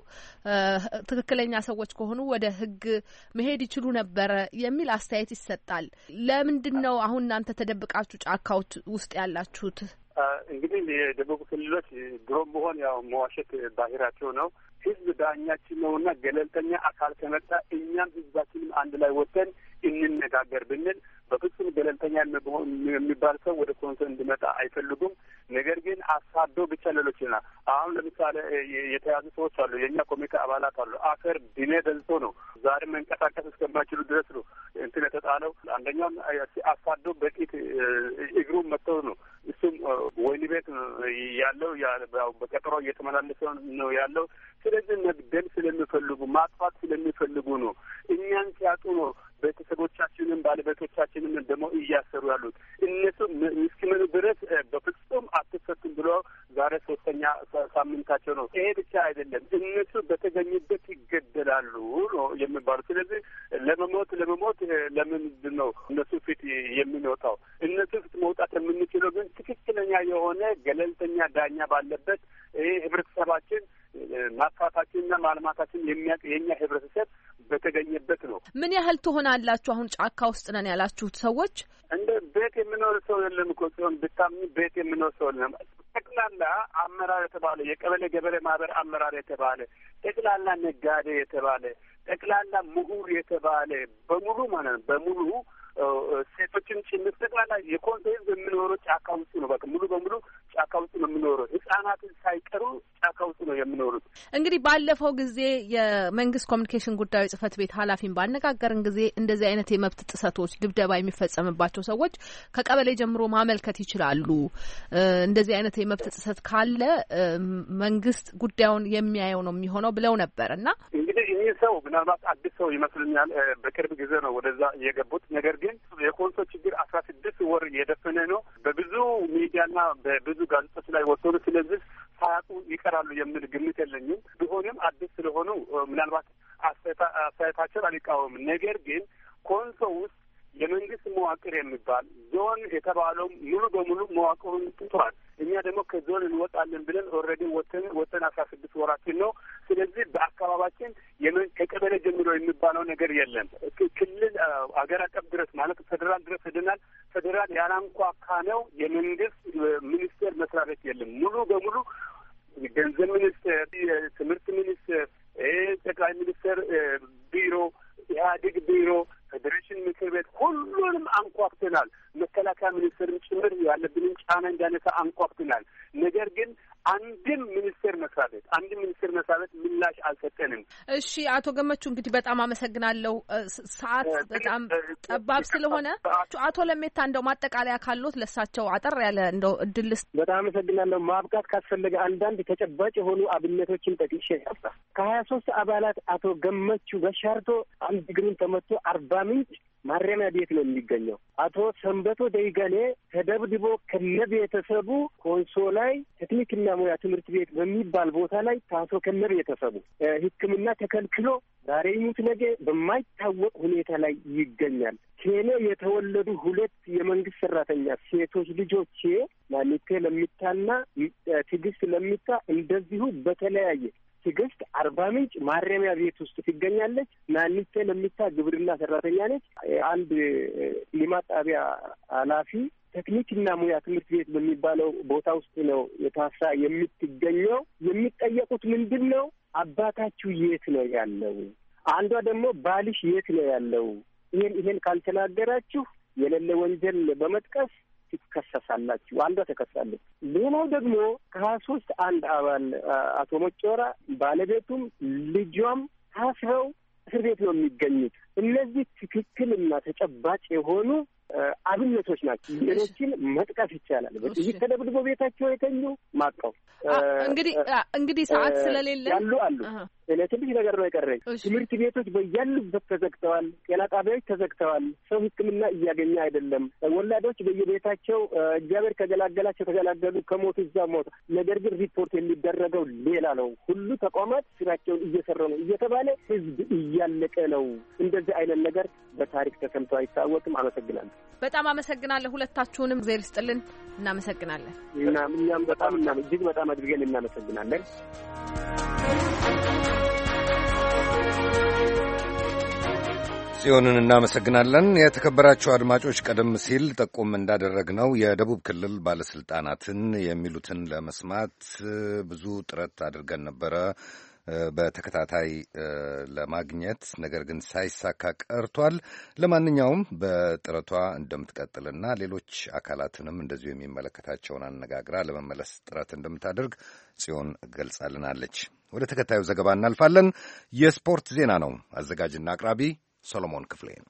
ትክክለኛ ሰዎች ከሆኑ ወደ ህግ መሄድ ይችሉ ነበረ የሚል አስተያየት ይሰጣል። ለምንድን ነው አሁን እናንተ ተደብቃችሁ ጫካዎች ውስጥ ያላችሁት? እንግዲህ የደቡብ ክልሎች ድሮም ቢሆን ያው መዋሸት ባህሪያቸው ነው። ህዝብ ዳኛችን ነውና ገለልተኛ አካል ከመጣ እኛም ህዝባችንም አንድ ላይ ወጥተን እንነጋገር ብንል በፍጹም ገለልተኛ የሚባል ሰው ወደ ኮንሶ እንዲመጣ አይፈልጉም። ነገር ግን አሳዶ ብቻ ሌሎችና አሁን ለምሳሌ የተያዙ ሰዎች አሉ። የእኛ ኮሚቴ አባላት አሉ። አፈር ድኔ ደልቶ ነው ዛሬ መንቀሳቀስ እስከማይችሉ ድረስ ነው እንትን የተጣለው። አንደኛውን አሳዶ በቂት እግሩን መጥተው ነው እሱም ወይኒ ቤት ያለው በቀጠሮ እየተመላለሰ ነው ያለው። ስለዚህ መግደል ስለሚፈልጉ ማጥፋት ስለሚፈልጉ ነው። እኛን ሲያጡ ነው ቤተሰቦቻችንም ባለቤቶቻችንም ደግሞ እያሰሩ ያሉት። እነሱ እስኪመኑ ድረስ በፍጹም አትፈቱም ብሎ ዛሬ ሶስተኛ ሳምንታቸው ነው። ይሄ ብቻ አይደለም፣ እነሱ በተገኙበት ይገደላሉ ነው የሚባሉ። ስለዚህ ለመሞት ለመሞት ለምንድን ነው እነሱ ፊት የምንወጣው? እነሱ ፊት መውጣት የምንችለው ግን ትክክለኛ የሆነ ገለልተኛ ዳኛ ባለበት ይሄ ህብረተሰባችን ማጥፋታችንና ማልማታችን የሚያውቅ የኛ ህብረተሰብ በተገኘበት ነው። ምን ያህል ትሆናላችሁ? አሁን ጫካ ውስጥ ነን ያላችሁት ሰዎች እንደ ቤት የምኖር ሰው የለም እኮ ሲሆን ብታምኒ ቤት የምኖር ሰው የለም። ጠቅላላ አመራር የተባለ የቀበሌ ገበሬ ማህበር አመራር የተባለ ጠቅላላ ነጋዴ የተባለ ጠቅላላ ምሁር የተባለ በሙሉ ማለት ነው በሙሉ ሴቶችን ጭምር ጠቅላላ የኮንሶ ህዝብ የሚኖረው ጫካ ውስጥ ነው። በቃ ሙሉ በሙሉ ጫካ ውስጥ ነው የሚኖረው። ህጻናትን ሳይቀሩ ጫካ ውስጥ ነው የሚኖሩት። እንግዲህ ባለፈው ጊዜ የመንግስት ኮሚኒኬሽን ጉዳዮች ጽህፈት ቤት ኃላፊን ባነጋገርን ጊዜ እንደዚህ አይነት የመብት ጥሰቶች፣ ድብደባ የሚፈጸምባቸው ሰዎች ከቀበሌ ጀምሮ ማመልከት ይችላሉ። እንደዚህ አይነት የመብት ጥሰት ካለ መንግስት ጉዳዩን የሚያየው ነው የሚሆነው ብለው ነበር እና እንግዲህ ይህ ሰው ምናልባት አዲስ ሰው ይመስልኛል። በቅርብ ጊዜ ነው ወደዛ የገቡት። ነገር ግን የኮንሶ ችግር አስራ ስድስት ወር የደፈነ ነው። በብዙ ሚዲያና በብዙ ጋዜጦች ላይ ወጥቶ ስለዚህ ሳያውቁ ይቀራሉ የሚል ግምት የለኝም። ቢሆንም አዲስ ስለሆኑ ምናልባት አስተያየታቸውን አልቃወምም። ነገር ግን ኮንሶ ውስጥ የመንግስት መዋቅር የሚባል ዞን የተባለው ሙሉ በሙሉ መዋቅሩን ጥቷል። እኛ ደግሞ ከዞን እንወጣለን ብለን ኦልሬዲ ወተን ወተን አስራ ስድስት ወራችን ነው። ስለዚህ በአካባቢያችን ከቀበሌ ጀምሮ የሚባለው ነገር የለም። ክልል አገር አቀፍ ድረስ ማለት ፌዴራል ድረስ ሄደናል። ፌዴራል ያላንኳካ ነው የመንግስት ሚኒስቴር መስሪያ ቤት የለም። ሙሉ በሙሉ ገንዘብ ሚኒስቴር፣ የትምህርት ሚኒስቴር፣ ጠቅላይ ሚኒስቴር ቢሮ፣ ኢህአዴግ ቢሮ፣ ፌዴሬሽን ምክር ቤት ሁሉንም አንኳኩተናል። መከላከያ ሚኒስቴርም ጭምር ያለብንን ጫና እንዲያነሳ አንኳኩተናል። ነገር ግን አንድም ሚኒስቴር መስሪያ ቤት አንድም ሚኒስቴር መስሪያ ቤት ምላሽ አልሰጠንም። እሺ አቶ ገመቹ እንግዲህ በጣም አመሰግናለሁ። ሰዓት በጣም ጠባብ ስለሆነ አቶ ለሜታ እንደው ማጠቃለያ ካሉት ለሳቸው አጠር ያለ እንደው እድልስ። በጣም አመሰግናለሁ። ማብቃት ካስፈለገ አንዳንድ ተጨባጭ የሆኑ አብነቶችን ጠቅሼ ያጣ ከሀያ ሶስት አባላት አቶ ገመቹ በሻርቶ አንድ ግሩን ተመቶ አርባ ምንጭ ማረሚያ ቤት ነው የሚገኘው። አቶ ሰንበቶ ደይገኔ ተደብድቦ ከነ ቤተሰቡ ኮንሶ ላይ ቴክኒክና ሙያ ትምህርት ቤት በሚባል ቦታ ላይ ታሶ ከነ ቤተሰቡ ሕክምና ተከልክሎ ዛሬ ይሙት ነገ በማይታወቅ ሁኔታ ላይ ይገኛል። ኬኔ የተወለዱ ሁለት የመንግስት ሰራተኛ ሴቶች ልጆቼ ናኒቴ ለሚታና ትዕግስት ለሚታ እንደዚሁ በተለያየ ትዕግስት አርባ ምንጭ ማረሚያ ቤት ውስጥ ትገኛለች። ናኒቴ ለሚታ ግብርና ሰራተኛ ነች። አንድ ሊማት ጣቢያ ኃላፊ ቴክኒክና ሙያ ትምህርት ቤት በሚባለው ቦታ ውስጥ ነው የታሳ የምትገኘው። የሚጠየቁት ምንድን ነው? አባታችሁ የት ነው ያለው? አንዷ ደግሞ ባልሽ የት ነው ያለው? ይሄን ይሄን ካልተናገራችሁ የሌለ ወንጀል በመጥቀስ ትከሰሳላችሁ። አንዷ ተከሳለች። ሌላው ደግሞ ከሀያ ሶስት አንድ አባል አቶ ሞጮራ ባለቤቱም ልጇም ታስረው እስር ቤት ነው የሚገኙት። እነዚህ ትክክልና ተጨባጭ የሆኑ አብነቶች ናቸው። ሌሎችን መጥቀስ ይቻላል። በጥይት ተደብድቦ ቤታቸው የተኙ ማቀው እንግዲህ እንግዲህ ሰዓት ስለሌለ ያሉ አሉ። እኔ ትንሽ ነገር ነው የቀረኝ። ትምህርት ቤቶች በያሉበት ተዘግተዋል። ጤና ጣቢያዎች ተዘግተዋል። ሰው ሕክምና እያገኘ አይደለም። ወላዶች በየቤታቸው እግዚአብሔር ከገላገላቸው ተገላገሉ፣ ከሞቱ እዛ ሞቱ። ነገር ግን ሪፖርት የሚደረገው ሌላ ነው። ሁሉ ተቋማት ስራቸውን እየሰሩ ነው እየተባለ ህዝብ እያለቀ ነው። እንደዚህ አይነት ነገር በታሪክ ተሰምቶ አይታወቅም። አመሰግናለሁ። በጣም አመሰግናለሁ። ሁለታችሁንም እግዚአብሔር ይስጥልን። እናመሰግናለን። እና እኛም በጣም እና እጅግ በጣም አድርገን እናመሰግናለን። ጽዮንን እናመሰግናለን። የተከበራችሁ አድማጮች፣ ቀደም ሲል ጠቆም እንዳደረግነው የደቡብ ክልል ባለስልጣናትን የሚሉትን ለመስማት ብዙ ጥረት አድርገን ነበረ በተከታታይ ለማግኘት ነገር ግን ሳይሳካ ቀርቷል። ለማንኛውም በጥረቷ እንደምትቀጥልና ሌሎች አካላትንም እንደዚሁ የሚመለከታቸውን አነጋግራ ለመመለስ ጥረት እንደምታደርግ ጽዮን ገልጻልናለች። ወደ ተከታዩ ዘገባ እናልፋለን። የስፖርት ዜና ነው። አዘጋጅና አቅራቢ ሰሎሞን ክፍሌ ነው።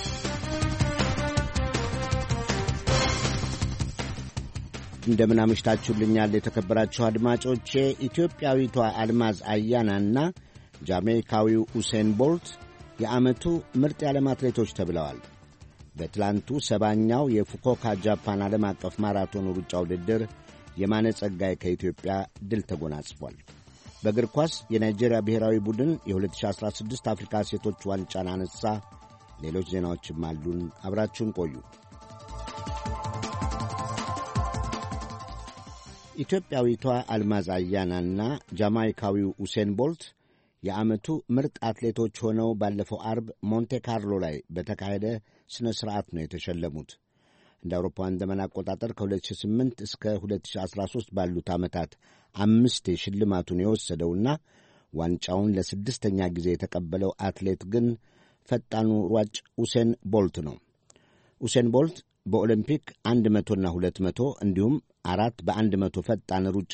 እንደምን አመሽታችሁልኛል የተከበራችሁ አድማጮቼ። ኢትዮጵያዊቷ አልማዝ አያናና ጃሜይካዊው ኡሴን ቦልት የዓመቱ ምርጥ የዓለም አትሌቶች ተብለዋል። በትላንቱ ሰባኛው የፉኮካ ጃፓን ዓለም አቀፍ ማራቶን ሩጫ ውድድር የማነ ጸጋይ ከኢትዮጵያ ድል ተጎናጽፏል። በእግር ኳስ የናይጄሪያ ብሔራዊ ቡድን የ2016 አፍሪካ ሴቶች ዋንጫን አነሳ። ሌሎች ዜናዎችም አሉን። አብራችሁን ቆዩ። ኢትዮጵያዊቷ አልማዝ አያናና ጃማይካዊው ኡሴን ቦልት የዓመቱ ምርጥ አትሌቶች ሆነው ባለፈው አርብ ሞንቴ ካርሎ ላይ በተካሄደ ሥነ ሥርዓት ነው የተሸለሙት። እንደ አውሮፓውያን ዘመን አቆጣጠር ከሁለት ሺህ ስምንት እስከ ሁለት ሺህ አስራ ሦስት ባሉት ዓመታት አምስቴ ሽልማቱን የወሰደውና ዋንጫውን ለስድስተኛ ጊዜ የተቀበለው አትሌት ግን ፈጣኑ ሯጭ ኡሴን ቦልት ነው። ኡሴን ቦልት በኦሎምፒክ አንድ መቶና ሁለት መቶ እንዲሁም አራት በአንድ መቶ ፈጣን ሩጫ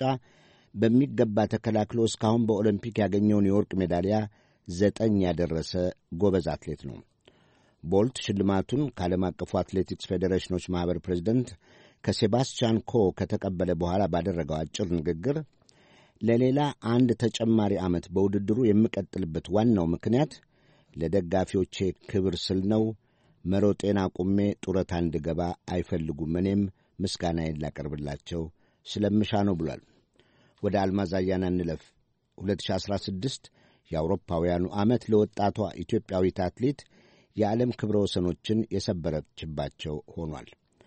በሚገባ ተከላክሎ እስካሁን በኦሎምፒክ ያገኘውን የወርቅ ሜዳሊያ ዘጠኝ ያደረሰ ጎበዝ አትሌት ነው። ቦልት ሽልማቱን ከዓለም አቀፉ አትሌቲክስ ፌዴሬሽኖች ማኅበር ፕሬዚደንት ከሴባስቲያን ኮ ከተቀበለ በኋላ ባደረገው አጭር ንግግር ለሌላ አንድ ተጨማሪ ዓመት በውድድሩ የምቀጥልበት ዋናው ምክንያት ለደጋፊዎቼ ክብር ስል ነው። መሮጤን አቁሜ ጡረታ እንድገባ አይፈልጉም። እኔም ምስጋናዬን ላቀርብላቸው ስለምሻ ነው ብሏል። ወደ አልማዝ አያና እንለፍ። ሁለት ሺህ አስራ ስድስት የአውሮፓውያኑ ዓመት ለወጣቷ ኢትዮጵያዊት አትሌት የዓለም ክብረ ወሰኖችን የሰበረችባቸው ሆኗል።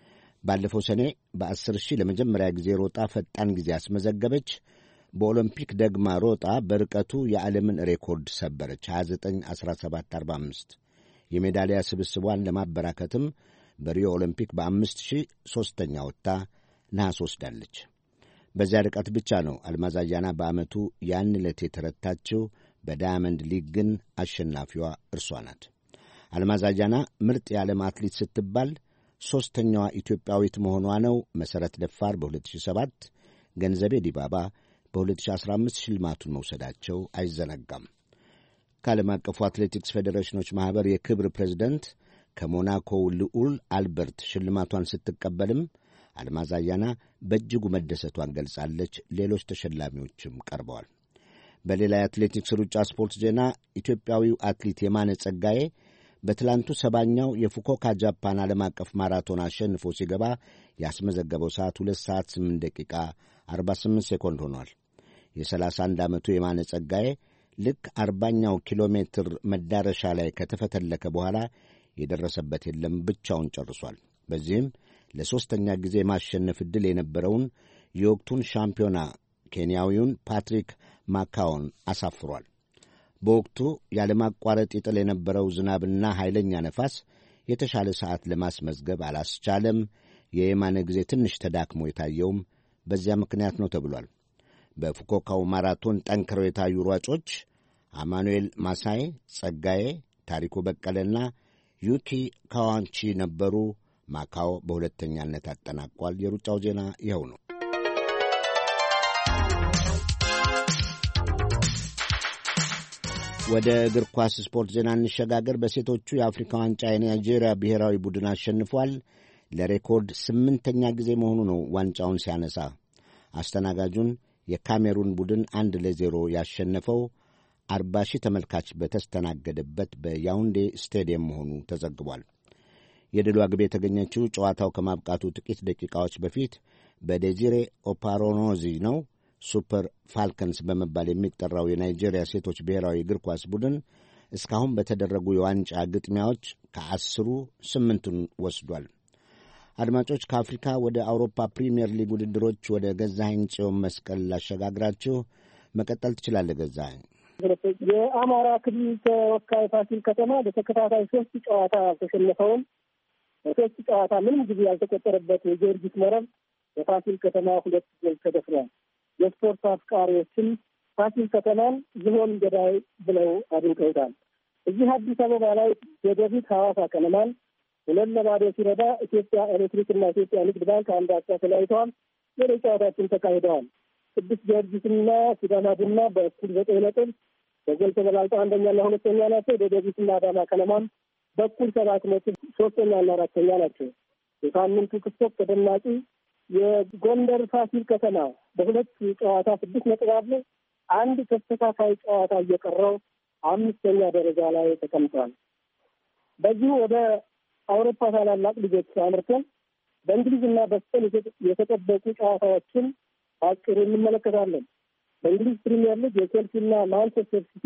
ባለፈው ሰኔ በአስር ሺህ ለመጀመሪያ ጊዜ ሮጣ ፈጣን ጊዜ አስመዘገበች። በኦሎምፒክ ደግማ ሮጣ በርቀቱ የዓለምን ሬኮርድ ሰበረች፣ ሀያ ዘጠኝ አስራ ሰባት አርባ አምስት። የሜዳሊያ ስብስቧን ለማበራከትም በሪዮ ኦሎምፒክ በአምስት ሺህ ሦስተኛ ወጥታ ነሐስ ወስዳለች። በዚያ ርቀት ብቻ ነው አልማዝ አያና በዓመቱ ያን ዕለት የተረታችው። በዳያመንድ ሊግ ግን አሸናፊዋ እርሷ ናት። አልማዝ አያና ምርጥ የዓለም አትሌት ስትባል ሦስተኛዋ ኢትዮጵያዊት መሆኗ ነው። መሠረት ደፋር በሁለት ሺህ ሰባት፣ ገንዘቤ ዲባባ በሁለት ሺህ አስራ አምስት ሽልማቱን መውሰዳቸው አይዘነጋም። ከዓለም አቀፉ አትሌቲክስ ፌዴሬሽኖች ማኅበር የክብር ፕሬዝደንት ከሞናኮው ልዑል አልበርት ሽልማቷን ስትቀበልም አልማዝ አያና በእጅጉ መደሰቷን ገልጻለች። ሌሎች ተሸላሚዎችም ቀርበዋል። በሌላ የአትሌቲክስ ሩጫ ስፖርት ዜና ኢትዮጵያዊው አትሌት የማነ ጸጋዬ በትላንቱ ሰባኛው የፉኮካ ጃፓን ዓለም አቀፍ ማራቶን አሸንፎ ሲገባ ያስመዘገበው ሰዓት ሁለት ሰዓት ስምንት ደቂቃ አርባ ስምንት ሴኮንድ ሆኗል። የሰላሳ አንድ ዓመቱ የማነ ጸጋዬ ልክ አርባኛው ኪሎ ሜትር መዳረሻ ላይ ከተፈተለከ በኋላ የደረሰበት የለም፣ ብቻውን ጨርሷል። በዚህም ለሦስተኛ ጊዜ ማሸነፍ ዕድል የነበረውን የወቅቱን ሻምፒዮና ኬንያዊውን ፓትሪክ ማካውን አሳፍሯል። በወቅቱ ያለማቋረጥ ይጥል የነበረው ዝናብና ኃይለኛ ነፋስ የተሻለ ሰዓት ለማስመዝገብ አላስቻለም። የየማነ ጊዜ ትንሽ ተዳክሞ የታየውም በዚያ ምክንያት ነው ተብሏል። በፉኮካው ማራቶን ጠንክረው የታዩ ሯጮች አማኑኤል ማሳይ፣ ጸጋዬ፣ ታሪኩ በቀለና ዩኪ ካዋንቺ ነበሩ። ማካው በሁለተኛነት አጠናቋል። የሩጫው ዜና ይኸው ነው። ወደ እግር ኳስ ስፖርት ዜና እንሸጋገር። በሴቶቹ የአፍሪካ ዋንጫ የናይጄሪያ ብሔራዊ ቡድን አሸንፏል። ለሬኮርድ ስምንተኛ ጊዜ መሆኑ ነው ዋንጫውን ሲያነሳ። አስተናጋጁን የካሜሩን ቡድን አንድ ለዜሮ ያሸነፈው አርባ ሺህ ተመልካች በተስተናገደበት በያውንዴ ስቴዲየም መሆኑ ተዘግቧል። የድሏ ግብ የተገኘችው ጨዋታው ከማብቃቱ ጥቂት ደቂቃዎች በፊት በዴዚሬ ኦፓሮኖዚ ነው። ሱፐር ፋልከንስ በመባል የሚጠራው የናይጄሪያ ሴቶች ብሔራዊ እግር ኳስ ቡድን እስካሁን በተደረጉ የዋንጫ ግጥሚያዎች ከአስሩ ስምንቱን ወስዷል። አድማጮች፣ ከአፍሪካ ወደ አውሮፓ ፕሪምየር ሊግ ውድድሮች ወደ ገዛኸኝ ጽዮን መስቀል ላሸጋግራችሁ። መቀጠል ትችላለህ ገዛኸኝ። የአማራ ክልል ተወካይ ፋሲል ከተማ በተከታታይ ሶስት ጨዋታ ተሸነፈውን በሶስት ጨዋታ ምንም ጊዜ ያልተቆጠረበት የጊዮርጊስ መረብ በፋሲል ከተማ ሁለት ጎል ተደፍሯል። የስፖርት አፍቃሪዎችም ፋሲል ከተማን ዝሆን ገዳይ ብለው አድንቀውታል። እዚህ አዲስ አበባ ላይ የደቡብ ሐዋሳ ከነማን ሁለት ለባዶ ሲረዳ ኢትዮጵያ ኤሌክትሪክና ኢትዮጵያ ንግድ ባንክ አንድ አቻ ተለያይተዋል። ሌሎች ጨዋታዎችም ተካሂደዋል። ቅዱስ ጊዮርጊስና ሲዳማ ቡና በእኩል ዘጠኝ ነጥብ በጎል ተበላልጠው አንደኛና ሁለተኛ ናቸው። ደደቢትና አዳማ ከነማም በኩል ሰባት ነጥብ ሶስተኛና አራተኛ ናቸው። የሳምንቱ ክስተት ተደናቂ የጎንደር ፋሲል ከተማ በሁለት ጨዋታ ስድስት ነጥብ አለ። አንድ ተስተካካይ ጨዋታ እየቀረው አምስተኛ ደረጃ ላይ ተቀምጧል። በዚሁ ወደ አውሮፓ ታላላቅ ሊጎች አምርተን በእንግሊዝና በስፔን የተጠበቁ ጨዋታዎችን አጭር እንመለከታለን። በእንግሊዝ ፕሪሚየር ሊግ የቼልሲና ማንቸስተር ሲቲ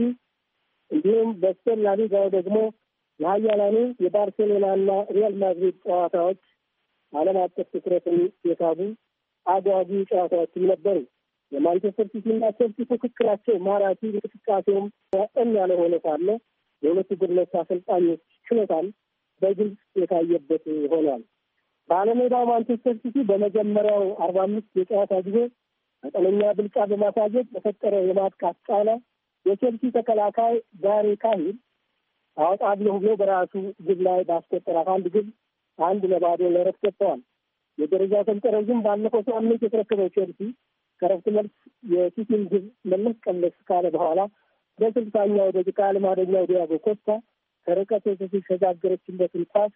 እንዲሁም በስፔን ላሊጋው ደግሞ የሀያላኑ የባርሴሎናና ሪያል ማድሪድ ጨዋታዎች ዓለም አቀፍ ትኩረትን የሳቡ አጓጊ ጨዋታዎችም ነበሩ። የማንቸስተር ሲቲና ቼልሲ ፉክክራቸው ማራኪ፣ እንቅስቃሴውም ጠን ያለ ሆኖ ሳለ የሁለቱ ቡድኖች አሰልጣኞች ችሎታም በግልጽ የታየበት ሆኗል። ባለሜዳው ማንቸስተር ሲቲ በመጀመሪያው አርባ አምስት የጨዋታ ጊዜ መጠነኛ ብልጫ በማሳየት በፈጠረው የማጥቃት ጫና የቼልሲ ተከላካይ ጋሪ ካሂል አወጣለሁ ብሎ በራሱ ግብ ላይ ባስቆጠራት አንድ ግብ አንድ ለባዶ ለረፍት ወጥተዋል። የደረጃ ሰንጠረዡን ባለፈው ሳምንት የተረከበው ቼልሲ ከረፍት መልስ የሲቲን ግብ መለስ ቀለስ ካለ በኋላ በስልሳኛው ደቂቃ ልማደኛው ዲያጎ ኮስታ ከርቀት የተሸጋገረችበትን ኳስ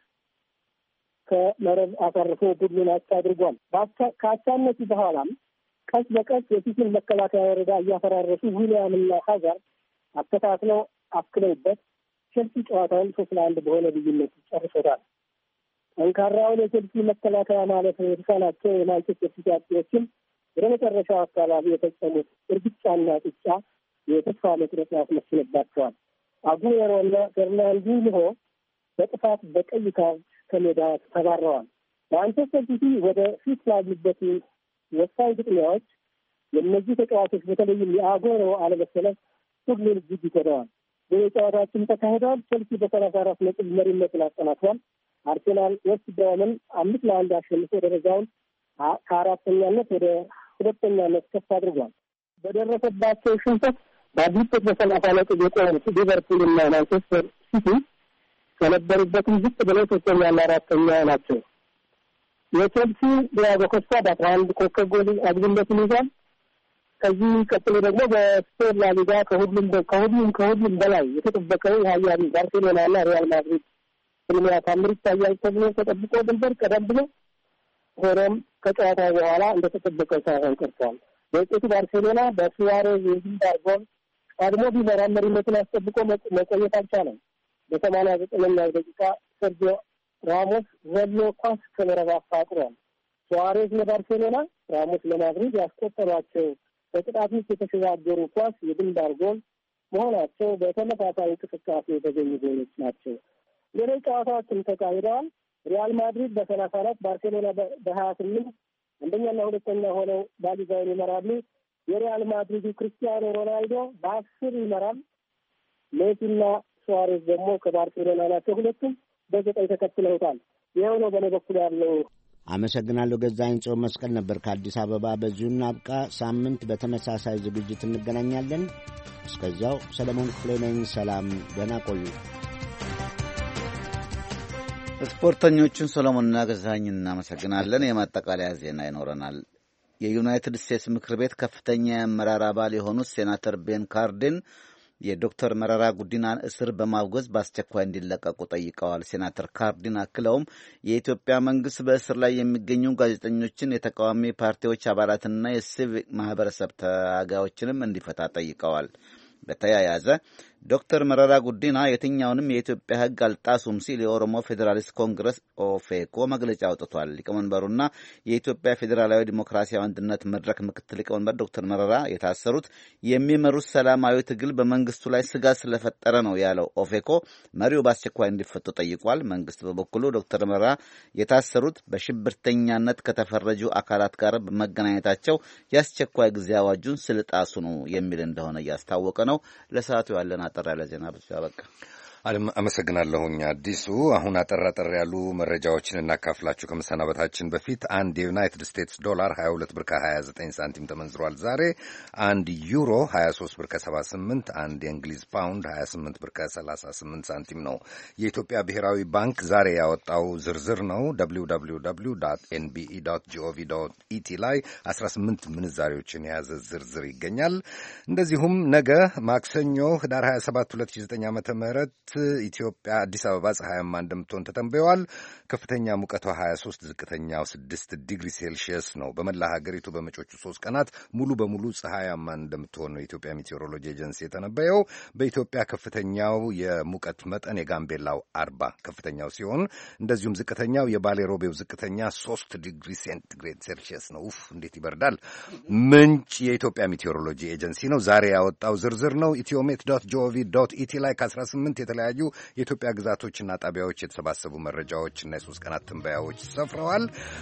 ከመረብ አሳርፎ ቡድኑን አቻ አድርጓል። ከአቻነቱ በኋላም ቀስ በቀስ የሲቲን መከላከያ ወረዳ እያፈራረሱ ዊሊያምና ሀዛርድ አከታትለው አክለውበት ቼልሲ ጨዋታውን ሶስት ለአንድ በሆነ ልዩነት ጨርሶታል። ጠንካራውን የቼልሲ መከላከያ ማለት የተሳናቸው የማንቸስተር ሲቲ አጥቂዎችም ወደ መጨረሻው አካባቢ የፈጸሙት እርግጫና ጡጫ የተስፋ መቁረጥ ያስመስልባቸዋል። አጉዌሮና ፈርናንዲንሆ በጥፋት በቀይ ካርድ ከሜዳ ተባረዋል። ማንቸስተር ሲቲ ወደ ፊት ላሉበት ወሳኝ ግጥሚያዎች የእነዚህ ተጫዋቾች በተለይም የአጉዌሮ አለመሰለፍ ሁሉን እጅግ ይጎዳዋል። በጨዋታችን ተካሂደዋል። ቼልሲ በሰላሳ አራት ነጥብ መሪነትን አጠናክሯል። አርሴናል ዌስት ብሮምን አምስት ለአንድ አሸንፎ ደረጃውን ከአራተኛነት ወደ ሁለተኛነት ከፍ አድርጓል። በደረሰባቸው ሽንፈት በአዲስ በሰላሳ ነጥብ የቆሙት ሊቨርፑልና ማንቸስተር ሲቲ ከነበሩበትም ዝቅ ብለው ሶስተኛና አራተኛ ናቸው። የቼልሲ ዲያጎ ኮስታ በአስራ አንድ ኮከብ ጎል አግቢነቱን ይዟል። ከዚህ ቀጥሎ ደግሞ በስፔን ላሊጋ ከሁሉም ከሁሉም ከሁሉም በላይ የተጠበቀው ሀያሉ ባርሴሎናና ሪያል ማድሪድ ፍልሚያ ታምር ይታያል ተብሎ ተጠብቆ ነበር። ቀደም ብሎ ሆኖም ከጨዋታ በኋላ እንደተጠበቀው ሳይሆን ቀርቷል። በውጤቱ ባርሴሎና በሱዋሬዝ የግንባር ጎል ቀድሞ ቢመራም መሪነቱን አስጠብቆ መቆየት አልቻለም። በሰማንያ ዘጠነኛው ደቂቃ ሰርጂዮ ራሞስ ዘሎ ኳስ ከመረብ አፋጥሯል። ሱዋሬዝ ለባርሴሎና፣ ራሞስ ለማድሪድ ያስቆጠሯቸው በቅጣት ምት የተሸጋገሩ ኳስ የግንባር ጎል መሆናቸው በተመሳሳይ እንቅስቃሴ የተገኙ ጎሎች ናቸው። ሌሎች ጨዋታዎችም ተካሂደዋል። ሪያል ማድሪድ በሰላሳ አራት ባርሴሎና በሀያ ስምንት አንደኛና ሁለተኛ ሆነው ላሊጋውን ይመራሉ። የሪያል ማድሪዱ ክርስቲያኖ ሮናልዶ በአስር ይመራል። ሜሲና ሱዋሬዝ ደግሞ ከባርሴሎና ናቸው። ሁለቱም በዘጠኝ ተከትለውታል። ይኸው ነው በእኔ በኩል ያለው። አመሰግናለሁ። ገዛኸኝ ጽዮን መስቀል ነበር ከአዲስ አበባ። በዚሁ እናብቃ። ሳምንት በተመሳሳይ ዝግጅት እንገናኛለን። እስከዚያው ሰለሞን ክፍሌ ነኝ። ሰላም፣ ደህና ቆዩ። ስፖርተኞቹን ሰሎሞንና ገዛኸኝ እናመሰግናለን። የማጠቃለያ ዜና ይኖረናል። የዩናይትድ ስቴትስ ምክር ቤት ከፍተኛ የአመራር አባል የሆኑት ሴናተር ቤን ካርዲን የዶክተር መረራ ጉዲናን እስር በማውገዝ በአስቸኳይ እንዲለቀቁ ጠይቀዋል። ሴናተር ካርዲን አክለውም የኢትዮጵያ መንግስት በእስር ላይ የሚገኙ ጋዜጠኞችን፣ የተቃዋሚ ፓርቲዎች አባላትና የሲቪክ ማህበረሰብ ታጋዮችንም እንዲፈታ ጠይቀዋል። በተያያዘ ዶክተር መረራ ጉዲና የትኛውንም የኢትዮጵያ ሕግ አልጣሱም ሲል የኦሮሞ ፌዴራሊስት ኮንግረስ ኦፌኮ መግለጫ አውጥቷል። ሊቀመንበሩና የኢትዮጵያ ፌዴራላዊ ዲሞክራሲያዊ አንድነት መድረክ ምክትል ሊቀመንበር ዶክተር መረራ የታሰሩት የሚመሩት ሰላማዊ ትግል በመንግስቱ ላይ ስጋት ስለፈጠረ ነው ያለው ኦፌኮ መሪው በአስቸኳይ እንዲፈቱ ጠይቋል። መንግስት በበኩሉ ዶክተር መረራ የታሰሩት በሽብርተኛነት ከተፈረጁ አካላት ጋር በመገናኘታቸው የአስቸኳይ ጊዜ አዋጁን ስለጣሱ ነው የሚል እንደሆነ እያስታወቀ ነው። ለሰዓቱ ያለን አጠር ያለ ዜና ብቻ በቃ። አመሰግናለሁኝ አዲሱ። አሁን አጠር አጠር ያሉ መረጃዎችን እናካፍላችሁ ከመሰናበታችን በፊት አንድ የዩናይትድ ስቴትስ ዶላር ሀያ ሁለት ብር ከሀያ ዘጠኝ ሳንቲም ተመንዝሯል ዛሬ። አንድ ዩሮ ሀያ ሶስት ብር ከሰባ ስምንት፣ አንድ የእንግሊዝ ፓውንድ ሀያ ስምንት ብር ከሰላሳ ስምንት ሳንቲም ነው። የኢትዮጵያ ብሔራዊ ባንክ ዛሬ ያወጣው ዝርዝር ነው። ደብሊው ደብሊው ደብሊው ዶት ኤን ቢ ኢ ዶት ጂኦቪ ዶት ኢቲ ላይ አስራ ስምንት ምንዛሬዎችን የያዘ ዝርዝር ይገኛል። እንደዚሁም ነገ ማክሰኞ ህዳር ሀያ ሰባት ሁለት ሺህ ዘጠኝ ዓመተ ምህረት ኢትዮጵያ አዲስ አበባ ፀሐያማ እንደምትሆን ተተንብየዋል። ከፍተኛ ሙቀቷ ሀያ ሶስት፣ ዝቅተኛው ስድስት ዲግሪ ሴልሺየስ ነው። በመላ ሀገሪቱ በመጪዎቹ ሶስት ቀናት ሙሉ በሙሉ ፀሐያማ እንደምትሆን ነው የኢትዮጵያ ሜቴዎሮሎጂ ኤጀንሲ የተነበየው። በኢትዮጵያ ከፍተኛው የሙቀት መጠን የጋምቤላው አርባ ከፍተኛው ሲሆን እንደዚሁም ዝቅተኛው የባሌ ሮቤው ዝቅተኛ ሶስት ዲግሪ ሴንቲግሬድ ሴልሺየስ ነው። ኡፍ እንዴት ይበርዳል። ምንጭ የኢትዮጵያ ሜቴዎሮሎጂ ኤጀንሲ ነው። ዛሬ ያወጣው ዝርዝር ነው። ኢትዮሜት ዶት ጂኦቪ ዶት ኢቲ ላይ ከአስራ ስምንት የተለያዩ የኢትዮጵያ ግዛቶችና ጣቢያዎች የተሰባሰቡ መረጃዎችና የሶስት ቀናት ትንበያዎች ሰፍረዋል።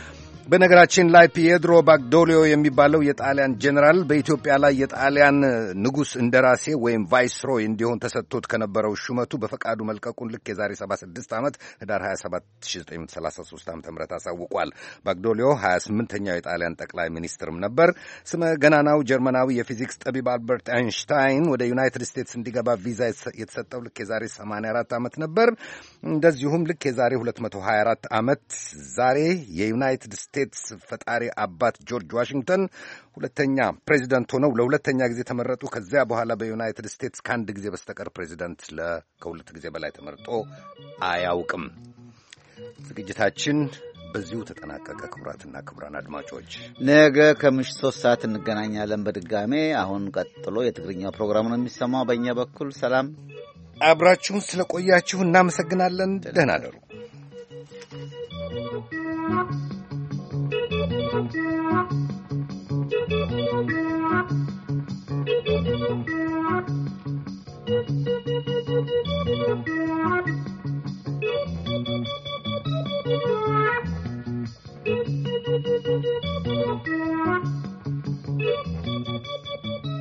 በነገራችን ላይ ፒየድሮ ባግዶሊዮ የሚባለው የጣሊያን ጄኔራል በኢትዮጵያ ላይ የጣሊያን ንጉሥ እንደራሴ ወይም ቫይስሮይ እንዲሆን ተሰጥቶት ከነበረው ሹመቱ በፈቃዱ መልቀቁን ልክ የዛሬ ሰባ ስድስት ዓመት ህዳር ሀያ ሰባት ሺህ ዘጠኝ መቶ ሰላሳ ሦስት ዓ ም አሳውቋል። ባግዶሊዮ ሀያ ስምንተኛው የጣሊያን ጠቅላይ ሚኒስትርም ነበር። ስመ ገናናው ጀርመናዊ የፊዚክስ ጠቢብ አልበርት አይንሽታይን ወደ ዩናይትድ ስቴትስ እንዲገባ ቪዛ የተሰጠው ልክ የዛሬ ሰማንያ አራት ዓመት ነበር። እንደዚሁም ልክ የዛሬ ሁለት መቶ ሀያ አራት ዓመት ዛሬ የዩናይትድ ስቴትስ ፈጣሪ አባት ጆርጅ ዋሽንግተን ሁለተኛ ፕሬዚደንት ሆነው ለሁለተኛ ጊዜ ተመረጡ። ከዚያ በኋላ በዩናይትድ ስቴትስ ከአንድ ጊዜ በስተቀር ፕሬዚደንት ከሁለት ጊዜ በላይ ተመርጦ አያውቅም። ዝግጅታችን በዚሁ ተጠናቀቀ። ክቡራትና ክቡራን አድማጮች ነገ ከምሽቱ ሶስት ሰዓት እንገናኛለን በድጋሜ። አሁን ቀጥሎ የትግርኛው ፕሮግራም ነው የሚሰማው። በእኛ በኩል ሰላም፣ አብራችሁን ስለቆያችሁ እናመሰግናለን። ደህና አደሩ።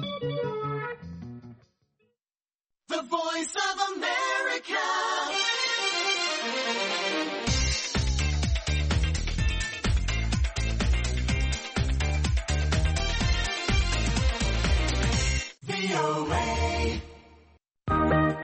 The Voice of America.